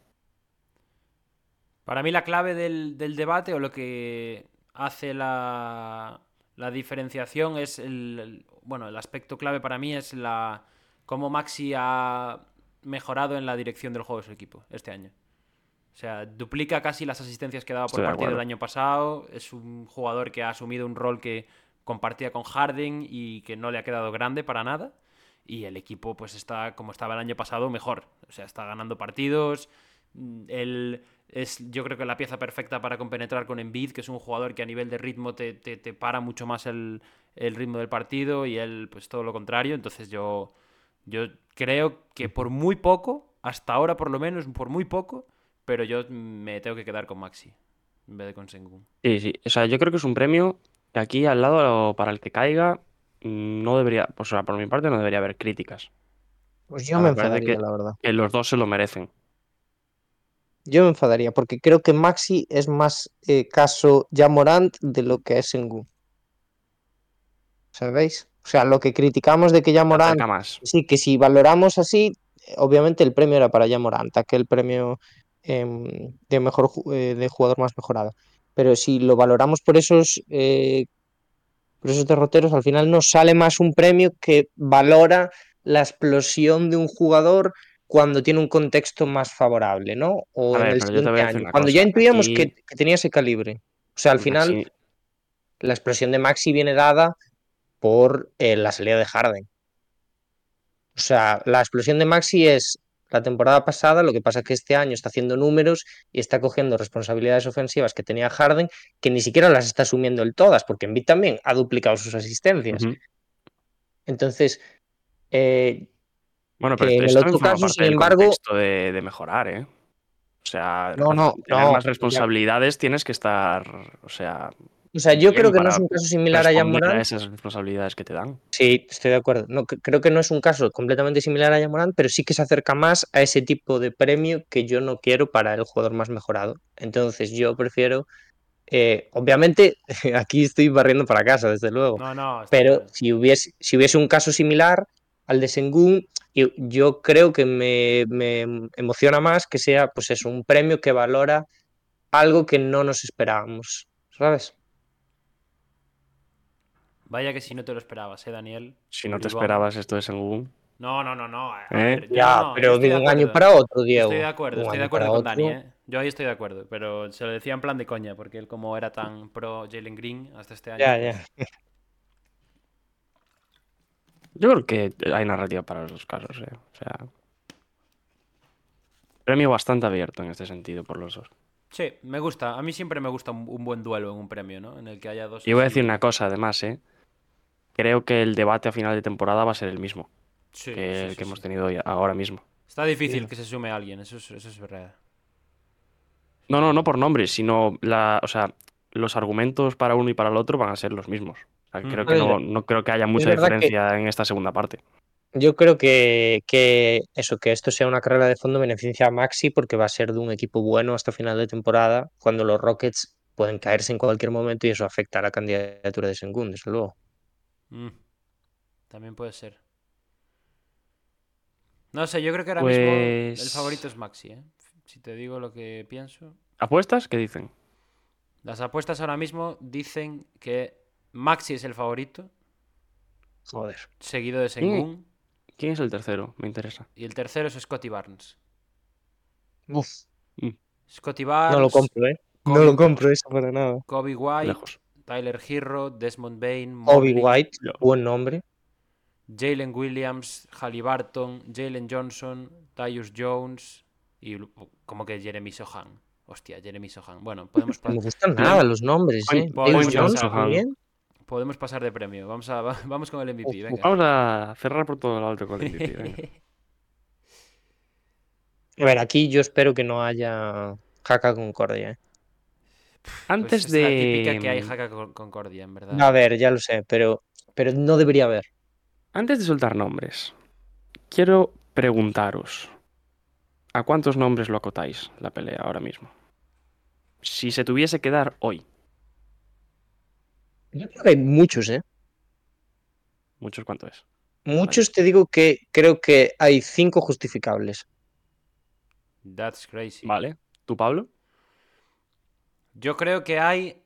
Para mí la clave del debate o lo que hace la diferenciación es bueno, el aspecto clave para mí es cómo Maxi ha mejorado en la dirección del juego de su equipo este año. O sea, duplica casi las asistencias que daba por Estoy de partido el acuerdo. año pasado. Es un jugador que ha asumido un rol que compartía con Harden y que no le ha quedado grande para nada. Y el equipo pues está como estaba el año pasado mejor. O sea, está ganando partidos. Él es yo creo que la pieza perfecta para compenetrar con Embiid, que es un jugador que a nivel de ritmo te para mucho más el ritmo del partido y él pues todo lo contrario. Entonces yo creo que por muy poco, hasta ahora por lo menos, por muy poco, pero yo me tengo que quedar con Maxi en vez de con Sengun. Sí, sí. O sea, yo creo que es un premio que aquí al lado, para el que caiga, no debería, o sea, por mi parte no debería haber críticas. Pues O yo sea, me me parece enfadaría, la verdad. que los dos se lo merecen. Yo me enfadaría porque creo que Maxi es más caso ya Morant de lo que es Sengun. ¿Sabéis? O sea, lo que criticamos de que ya Se Morant, acerca más. sí, que si valoramos así, obviamente el premio era para ya Morant, aquel premio de mejor de jugador más mejorado. Pero si lo valoramos por esos derroteros, al final nos sale más un premio que valora la explosión de un jugador cuando tiene un contexto más favorable, ¿no? A O en ver, el pero yo te voy siguiente a decir año, una cuando ya cosa. intuíamos Aquí, que tenía ese calibre. O sea, al final, Maxi, la explosión de Maxi viene dada por la salida de Harden. O sea, la explosión de Maxi es la temporada pasada, lo que pasa es que este año está haciendo números y está cogiendo responsabilidades ofensivas que tenía Harden, que ni siquiera las está asumiendo él todas, porque Embiid también ha duplicado sus asistencias. ujú. Entonces, eh, Bueno, pero en el eso también otro forma caso, parte sin del embargo, contexto de mejorar, ¿eh? O sea, no, no, tener no. más responsabilidades tienes que estar, o sea, O sea, yo creo bien que no es para un caso similar a Jan responder a Morant. esas responsabilidades que te dan. Sí, estoy de acuerdo. No, creo que no es un caso completamente similar a Jan Morant, pero sí que se acerca más a ese tipo de premio que yo no quiero para el jugador más mejorado. Entonces, yo prefiero. Obviamente, aquí estoy barriendo para casa, desde luego, No, no, está pero claro. si hubiese un caso similar al de Sengun, yo creo que me emociona más que sea, pues eso, un premio que valora algo que no nos esperábamos, ¿sabes? Vaya que si no te lo esperabas, Daniel. Si no te Bribón. esperabas esto de Sengun, No, no, no, no. A ¿eh? ver, yo no, Ya, no. Yo pero estoy de de un año acuerdo. para otro, Yo estoy de Diego. acuerdo. De un Estoy de año acuerdo para con Dani, otro. ¿eh? Yo ahí estoy de acuerdo. Pero se lo decía en plan de coña, porque él como era tan pro Jalen Green hasta este año, Ya, ya. pues... Yo creo que hay narrativa para los dos casos, ¿eh? O sea, premio bastante abierto en este sentido por los dos. Sí, me gusta. A mí siempre me gusta un buen duelo en un premio, ¿no? En el que haya dos Y voy a decir una así... cosa, además, ¿eh? Creo que el debate a final de temporada va a ser el mismo. Sí, que sí, el sí, que hemos sí. tenido ahora mismo. Está difícil que se sume a alguien, eso es verdad. No por nombre, sino o sea, los argumentos para uno y para el otro van a ser los mismos. O sea, creo que Ujú. no creo que haya Es mucha verdad que diferencia en esta segunda parte. yo creo que eso, que esto sea una carrera de fondo beneficia a Maxi porque va a ser de un equipo bueno hasta final de temporada, cuando los Rockets pueden caerse en cualquier momento y eso afecta a la candidatura de Sengun, desde luego. Mm, también puede ser. No sé, yo creo que ahora mismo el favorito Pues... es Maxi, ¿eh? Si te digo lo que pienso. ¿Apuestas? ¿Qué dicen? Las apuestas ahora mismo dicen que Maxi es el favorito, Joder. seguido de ¿Quién, Sengun, quién es el tercero? Me interesa. y el tercero es Scotty Barnes. Uf, Mm, Scotty no lo Barnes, compro, ¿eh? No lo Kobe, compro eso para nada. Kobe White, lejos. Tyler Hero, Desmond Bain, Obi Mobley, White, buen nombre. Jalen Williams, Halliburton, Jalen Johnson, Tyus Jones y como que Jeremy Sohan. Hostia, Jeremy Sohan. Bueno, No me gustan nada Point, los nombres, ¿eh? Podemos James point Jones pasar, Sohan. también. podemos pasar de premio. Vamos con el Uf, MVP, uf. venga. Vamos a cerrar por todo lo alto con el MVP. Venga. A ver, aquí yo espero que no haya Jaca Concordia, ¿eh? Pues Antes es la típica de, que hay Jaca Concordia, en verdad. A ver, ya lo sé, pero no debería haber. antes de soltar nombres, quiero preguntaros, ¿a cuántos nombres lo acotáis la pelea ahora mismo? Si se tuviese que dar hoy, Yo creo que hay muchos, ¿eh? ¿muchos cuánto es? Muchos te digo que creo que hay 5 justificables. That's crazy. Vale. ¿Tú, Pablo? Yo creo que hay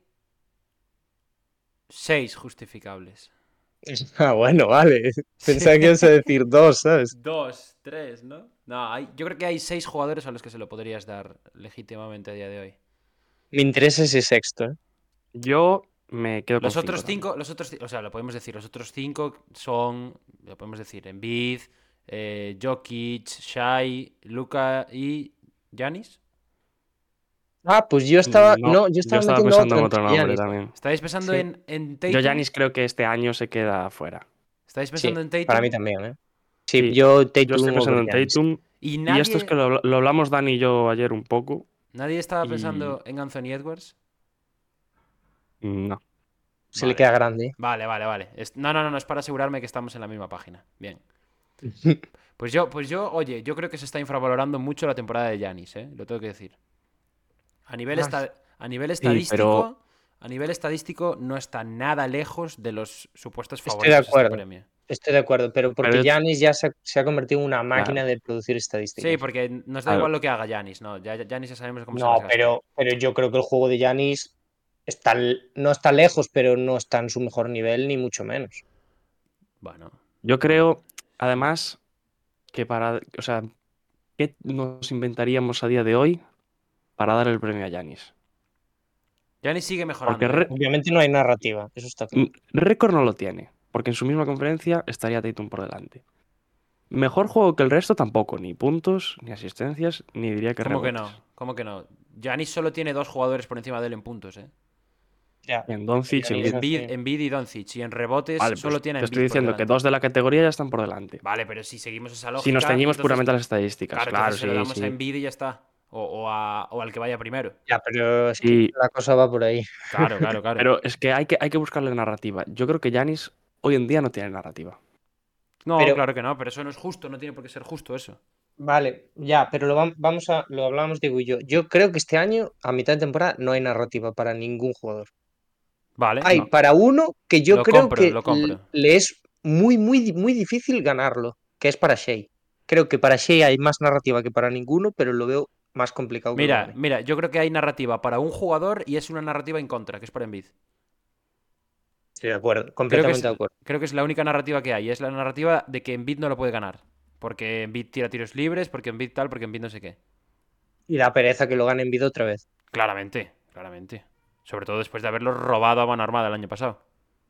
6 justificables. Ah, bueno, vale. Pensaba que ibas a decir 2, ¿sabes? 2, 3, ¿no? No, yo creo que hay 6 jugadores a los que se lo podrías dar legítimamente a día de hoy. Me interesa ese sexto, ¿eh? Yo me quedo con Los 5 otros también. 5, o sea, lo podemos decir, los otros 5 son, lo podemos decir, Embiid, Jokic, Shai, Luka y Giannis. Ah, pues yo estaba, No, no, yo yo estaba estaba metiendo pensando otro en otro entre nombre Giannis, ¿eh? también. ¿Estáis pensando Sí, en Yo, Tatum? Giannis, creo que este año se queda fuera. ¿Estáis pensando sí, en para mí Tatum? también, ¿eh? Sí, Sí, yo yo estoy Tatum pensando over en Giannis. Tatum. Y Y esto es que lo hablamos Dani y yo ayer un poco. nadie estaba Y pensando en Anthony Edwards. no. Se le Vale, queda grande. vale. No, es para asegurarme que estamos en la misma página. Bien. Pues yo, oye, yo creo que se está infravalorando mucho la temporada de Giannis, ¿eh? Lo tengo que decir. A nivel, Ay, a nivel Sí, pero estadístico, a nivel estadístico no está nada lejos de los supuestos estoy de favoritos a este acuerdo, premio. estoy de acuerdo, pero porque yo, Giannis ya se ha convertido en una máquina claro, de producir Sí, estadísticas. porque nos da claro. igual lo que haga Giannis, ¿no? Giannis ya sabemos cómo se las No, gasta. pero yo creo que el juego de Giannis no está lejos, pero no está en su mejor nivel, ni mucho menos. Bueno, Yo creo, además, que o sea, ¿qué nos inventaríamos a día de hoy para dar el premio a Giannis? Giannis sigue Porque mejorando, ¿eh? Obviamente no hay narrativa, eso está claro. récord no lo tiene, porque en su misma conferencia estaría Tatum por delante. Mejor juego que el resto tampoco, ni puntos, ni asistencias, ni diría que ¿Cómo que rebotes. no? ¿Cómo que no? Giannis solo tiene 2 jugadores por encima de él en puntos, ¿eh? Ya, En Doncic, Giannis Embiid. hace- Embiid y Doncic. Y en rebotes Vale, solo pues tiene a te estoy Embiid por diciendo que delante. 2 de la categoría ya están por delante. Vale, pero si seguimos esa Si nos lógica, ceñimos entonces, puramente a las estadísticas, claro, claro, entonces se lo sí, damos a sí. Embiid y ya está. O al que vaya primero. ya, pero es que Sí, la cosa va por ahí. Claro. pero es que hay que buscarle narrativa. Yo creo que Giannis hoy en día no tiene narrativa. No, Pero, claro que no, pero eso no es justo, no tiene por qué ser justo eso. vale, ya, pero lo hablamos Diego y yo. Yo creo que este año, a mitad de temporada, no hay narrativa para ningún jugador. Vale, Hay No. para uno que yo lo creo compro, que lo compro. le es muy difícil ganarlo, que es para Shea. Creo que para Shea hay más narrativa que para ninguno, pero lo veo más complicado que lo gane. Mira, yo creo que hay narrativa para un jugador y es una narrativa en contra, que es para Embiid. Estoy de acuerdo, Creo que es, completamente de acuerdo. creo que es la única narrativa que hay. Es la narrativa de que Embiid no lo puede ganar. Porque Embiid tira tiros libres, porque Embiid tal, porque Embiid no sé qué. Y da pereza que lo gane en vida otra vez. Claramente. Sobre todo después de haberlo robado a mano armada el año pasado.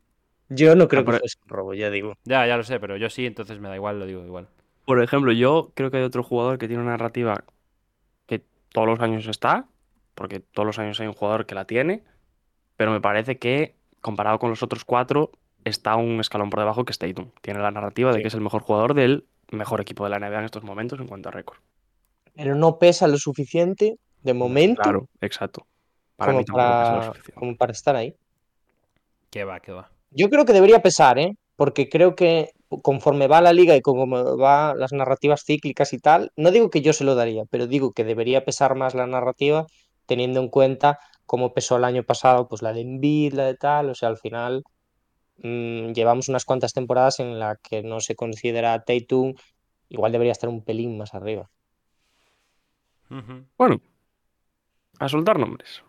Yo no O sea, creo que fuese un robo, ya digo. Ya lo sé, pero yo sí, entonces me da igual, lo digo igual. por ejemplo, yo creo que hay otro jugador que tiene una narrativa que todos los años está, porque todos los años hay un jugador que la tiene, pero me parece que comparado con los otros 4 está un escalón por debajo que es Tatum. Tiene la narrativa de Sí. que es el mejor jugador del mejor equipo de la NBA en estos momentos en cuanto a récord. Pero no pesa lo suficiente de momento Claro, exacto. Para mí tampoco pesa lo suficiente. como para estar ahí. Que va, que va. Yo creo que debería pesar, ¿eh? Porque creo que conforme va la liga y conforme va las narrativas cíclicas y tal, no digo que yo se lo daría, pero digo que debería pesar más la narrativa teniendo en cuenta cómo pesó el año pasado, pues la de Embiid, la de tal, o sea, al final llevamos unas cuantas temporadas en la que no se considera a Tatum, igual debería estar un pelín más arriba. Ujú. Bueno, a soltar nombres.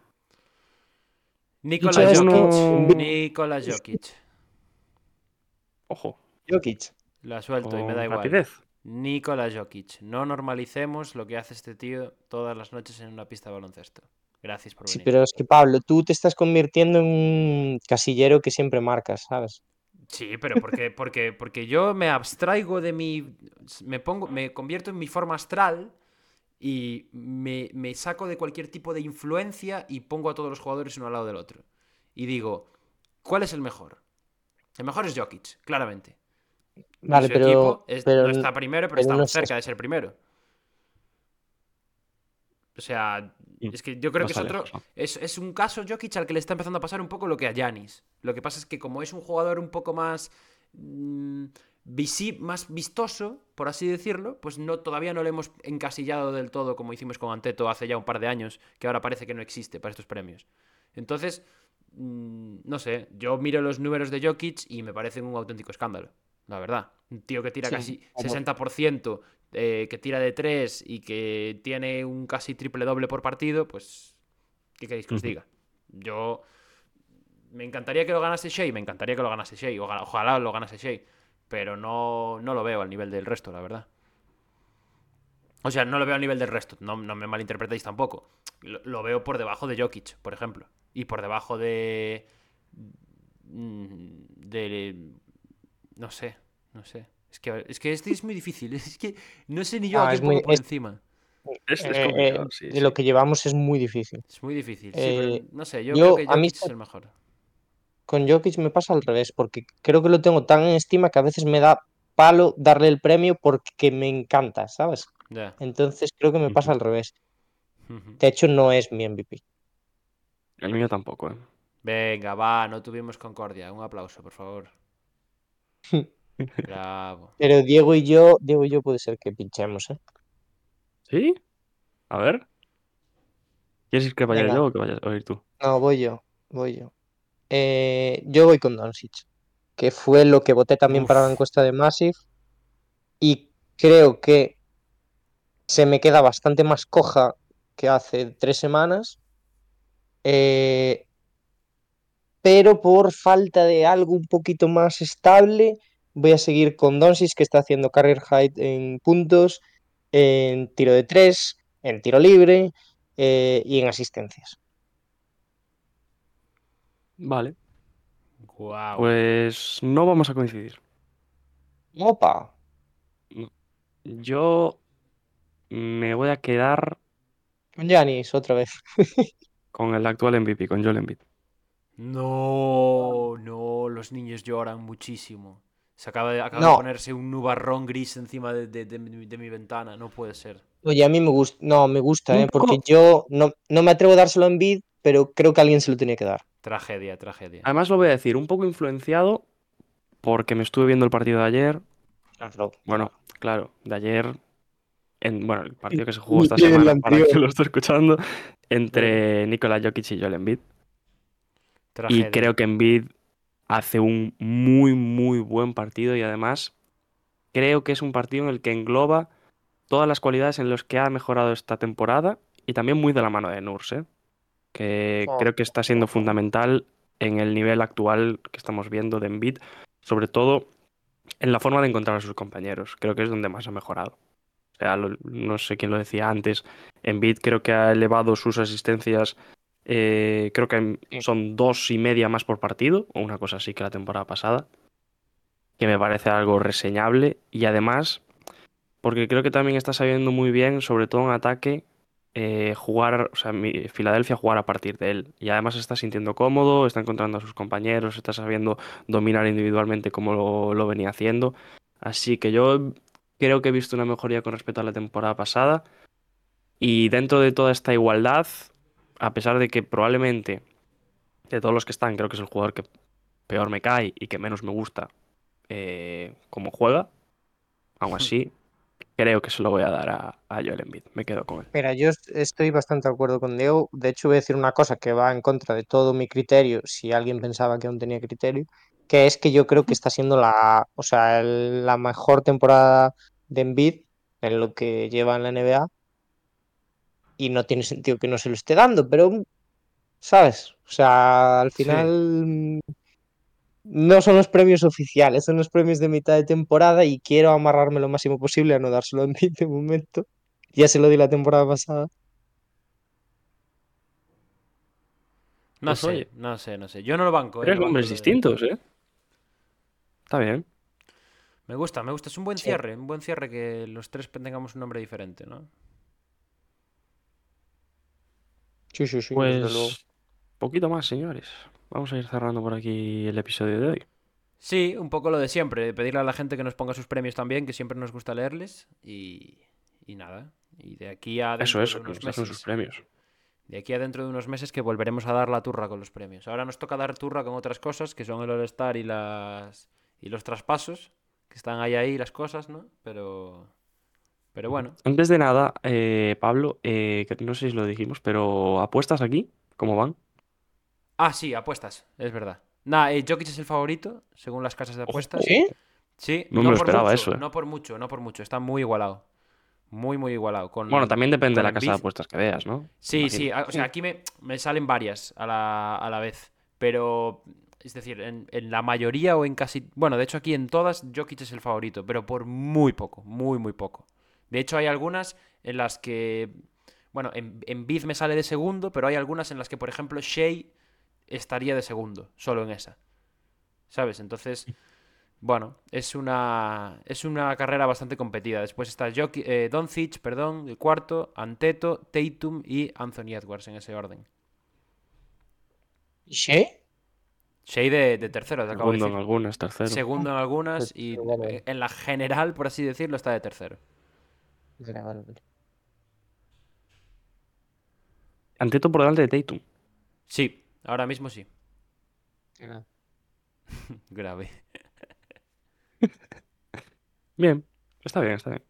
Dicho Nikola esto, Jokic. Embiid, Nikola Jokic. Ojo, Jokic. La suelto y me da con igual. rapidez. Nikola Jokic. No normalicemos lo que hace este tío todas las noches en una pista de baloncesto. Gracias por Sí, venir. pero es que Pablo, tú te estás convirtiendo en un casillero que siempre marcas, ¿sabes? Sí, pero porque yo me abstraigo de mi. Me convierto en mi forma astral y me saco de cualquier tipo de influencia y pongo a todos los jugadores uno al lado del otro. Y digo, ¿cuál es el mejor? El mejor es Jokic, claramente. Y Vale, su equipo pero, no está primero, pero pero no está estás. cerca de ser primero. O sea, Mm, es que yo creo No que es está otro. lejos, ¿no? Es un caso Jokic al que le está empezando a pasar un poco lo que a Giannis. Lo que pasa es que como es un jugador un poco más. Más vistoso, por así decirlo, pues todavía no lo hemos encasillado del todo como hicimos con Anteto hace ya un par de años, que ahora parece que no existe para estos premios. Entonces, no sé, yo miro los números de Jokic y me parecen un auténtico escándalo, la verdad. Un tío que tira Sí, casi pero- 60%, que tira de 3 y que tiene un casi triple doble por partido, pues, ¿qué queréis que os Ujú. diga? Yo me encantaría que lo ganase Shea, me encantaría que lo ganase Shea, ojalá lo ganase Shea, pero no lo veo al nivel del resto, la verdad. O sea, no lo veo al nivel del resto, no me malinterpretéis tampoco. Lo veo por debajo de Jokic, por ejemplo, y por debajo de no sé, no sé. Es que este es muy difícil, es que no sé ni yo a No, quién pongo por encima. Es complicado, sí, de sí. lo que llevamos es muy difícil. Es muy difícil, sí, pero Eh, no sé, yo creo yo, que a mí Jokic es el mejor. con Jokic me pasa al revés, porque creo que lo tengo tan en estima que a veces me da palo darle el premio porque me encanta, ¿sabes? Ya. Entonces creo que me pasa Ujú. al revés. Ujú. De hecho, no es mi MVP. El mío tampoco, ¿eh? Venga, va, no tuvimos concordia. Un aplauso, por favor. Bravo. Pero Diego y yo puede ser que pinchemos, ¿eh? ¿Sí? A ver. ¿Quieres que vaya Venga, yo o que vayas a ir tú? no, voy yo. Yo voy con Doncic, que fue lo que voté también para la Uf. encuesta de Massive, y creo que se me queda bastante más coja que hace 3 semanas, eh, pero por falta de algo un poquito más estable, voy a seguir con Doncic, que está haciendo career high en puntos, en tiro de tres, en tiro libre y en asistencias. Vale. Wow. Pues no vamos a coincidir. Opa, No. Yo me voy a quedar con Giannis otra vez. con el actual MVP, con Joel Embiid. No, no, los niños lloran muchísimo. Acaba de No, ponerse un nubarrón gris encima de mi ventana. No puede ser. oye, a mí me gusta, no, me gusta, Un porque poco, yo no me atrevo a dárselo a Embiid, pero creo que alguien se lo tenía que dar. Tragedia, tragedia. además lo voy a decir, un poco influenciado porque me estuve viendo el partido de ayer. Claro, Bueno, claro, de ayer, bueno, el partido que se jugó esta Y el semana, para anterior. quien lo esté escuchando, Claro. entre Nikola Jokic y Joel Embiid. Y Tragedia. creo que Embiid hace un muy, muy buen partido y además creo que es un partido en el que engloba todas las cualidades en las que ha mejorado esta temporada y también muy de la mano de Nurse, ¿eh? Que Oh, creo que está siendo fundamental en el nivel actual que estamos viendo de Embiid, sobre todo en la forma de encontrar a sus compañeros. Creo que es donde más ha mejorado. O sea, no sé quién lo decía antes, Embiid creo que ha elevado sus asistencias, creo que sí. son 2,5 más por partido, o una cosa así que la temporada pasada, que me parece algo reseñable y además, porque creo que también está sabiendo muy bien, sobre todo en ataque, jugar, o sea, Filadelfia jugar a partir de él. Y además se está sintiendo cómodo, está encontrando a sus compañeros, está sabiendo dominar individualmente como lo venía haciendo. Así que yo creo que he visto una mejoría con respecto a la temporada pasada. Y dentro de toda esta igualdad, a pesar de que probablemente de todos los que están, creo que es el jugador que peor me cae y que menos me gusta cómo juega, aún así creo que se lo voy a dar a Joel Embiid. Me quedo con él. Mira, yo estoy bastante de acuerdo con Diego. De hecho, voy a decir una cosa que va en contra de todo mi criterio, si alguien pensaba que aún tenía criterio, que es que yo creo que está siendo o sea, la mejor temporada de Embiid en lo que lleva en la NBA y no tiene sentido que no se lo esté dando, pero, ¿sabes? O sea, al Sí. final no son los premios oficiales, son los premios de mitad de temporada y quiero amarrarme lo máximo posible a no dárselo a Embiid de momento. Ya se lo di la temporada pasada. No Pues sé, oye, no sé, no sé. Yo no lo banco, tres lo banco nombres distintos, ¿eh? Está bien. Me gusta. Es un Sí. buen cierre que los tres tengamos un nombre diferente, ¿no? Sí, desde luego. Pues poquito más, señores. Vamos a ir cerrando por aquí el episodio de hoy. Sí, un poco lo de siempre, pedirle a la gente que nos ponga sus premios también, que siempre nos gusta leerles y nada. Y de aquí a dentro Eso, de que unos nos dejen sus meses, premios. de aquí a dentro de unos meses que volveremos a dar la turra con los premios. Ahora nos toca dar turra con otras cosas, que son el All-Star y los traspasos, que están ahí las cosas, ¿no? Pero bueno. Antes de nada, Pablo, que no sé si lo dijimos, pero ¿apuestas aquí? ¿Cómo van? Ah, sí, apuestas, es verdad. Nah, Jokic es el favorito, según las casas de Ojo, apuestas. ¿Sí? Sí, no me no lo por esperaba mucho, eso, ¿eh? no por mucho, no por mucho. Está muy igualado. Muy igualado. Bueno, también depende de Con la casa de Embiid. apuestas que veas, ¿no? Sí, Imagino. sí. O sea, aquí me salen varias a la vez. Pero, es decir, en la mayoría o en casi... Bueno, de hecho aquí en todas Jokic es el favorito, pero por muy poco, muy poco. De hecho hay algunas en las que... Bueno, en Bid me sale de segundo, pero hay algunas en las que, por ejemplo, Shea estaría de segundo, solo en esa. ¿Sabes? Entonces, bueno, es una carrera bastante competida. Después está Doncic, perdón, el cuarto, Anteto, Tatum y Anthony Edwards en ese orden. ¿Y Shea? Shea de tercero, te acabo de Segundo en decir. algunas, tercero. Segundo en algunas y Vale. en la general, por así decirlo, está de tercero. Vale. Anteto por delante de Tatum. Sí, ahora mismo sí. Grave. Bien, está bien, está bien.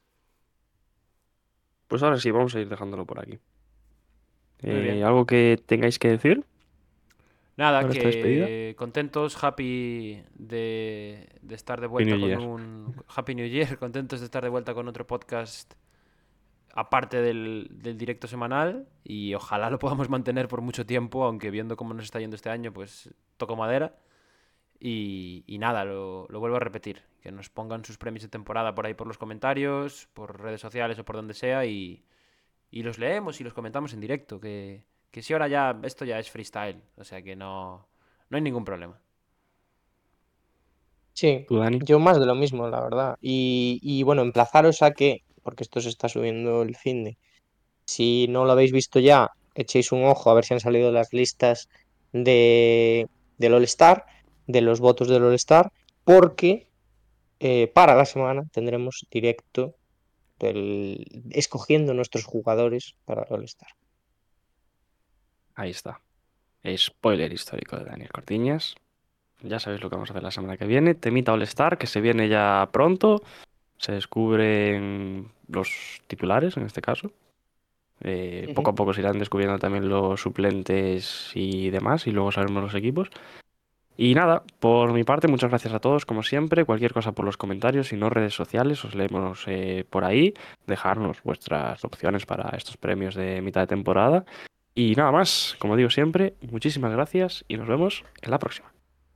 Pues ahora sí, vamos a ir dejándolo por aquí. Muy bien. ¿Algo que tengáis que decir Nada, para esta despedida? que contentos, happy de estar de Happy vuelta New con Year. un Happy New Year, contentos de estar de vuelta con otro podcast aparte del directo semanal y ojalá lo podamos mantener por mucho tiempo, aunque viendo cómo nos está yendo este año, pues toco madera. Y nada, lo vuelvo a repetir, que nos pongan sus premios de temporada por ahí por los comentarios, por redes sociales o por donde sea y los leemos y los comentamos en directo, que si ahora ya esto ya es freestyle, o sea que no hay ningún problema. Sí, ¿Tú, Dani? yo más de lo mismo, la verdad. Y bueno, emplazaros a que, porque esto se está subiendo el finde, si no lo habéis visto ya, echéis un ojo a ver si han salido las listas del All-Star, de los votos del All-Star, porque para la semana tendremos directo escogiendo nuestros jugadores para el All-Star. Ahí está. Spoiler histórico de Daniel Cortiñas. Ya sabéis lo que vamos a hacer la semana que viene. Temita All-Star, que se viene ya pronto. Se descubren los titulares, en este caso. Poco a poco se irán descubriendo también los suplentes y demás, y luego sabremos los equipos. Y nada, por mi parte, muchas gracias a todos, como siempre. Cualquier cosa por los comentarios y no redes sociales, os leemos por ahí. Dejarnos vuestras opciones para estos premios de mitad de temporada. Y nada más, como digo siempre, muchísimas gracias y nos vemos en la próxima.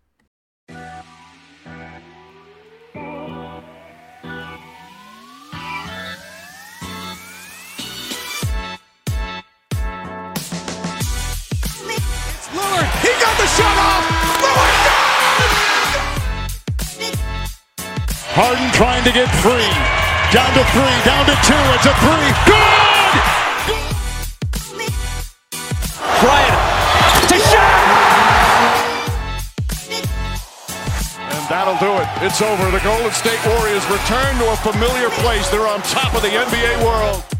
Lillard, he got the shot off. Lillard Harden trying to get free. Down to 3, down to 2. It's a 3. Good! It's over. The Golden State Warriors return to a familiar place. They're on top of the NBA world.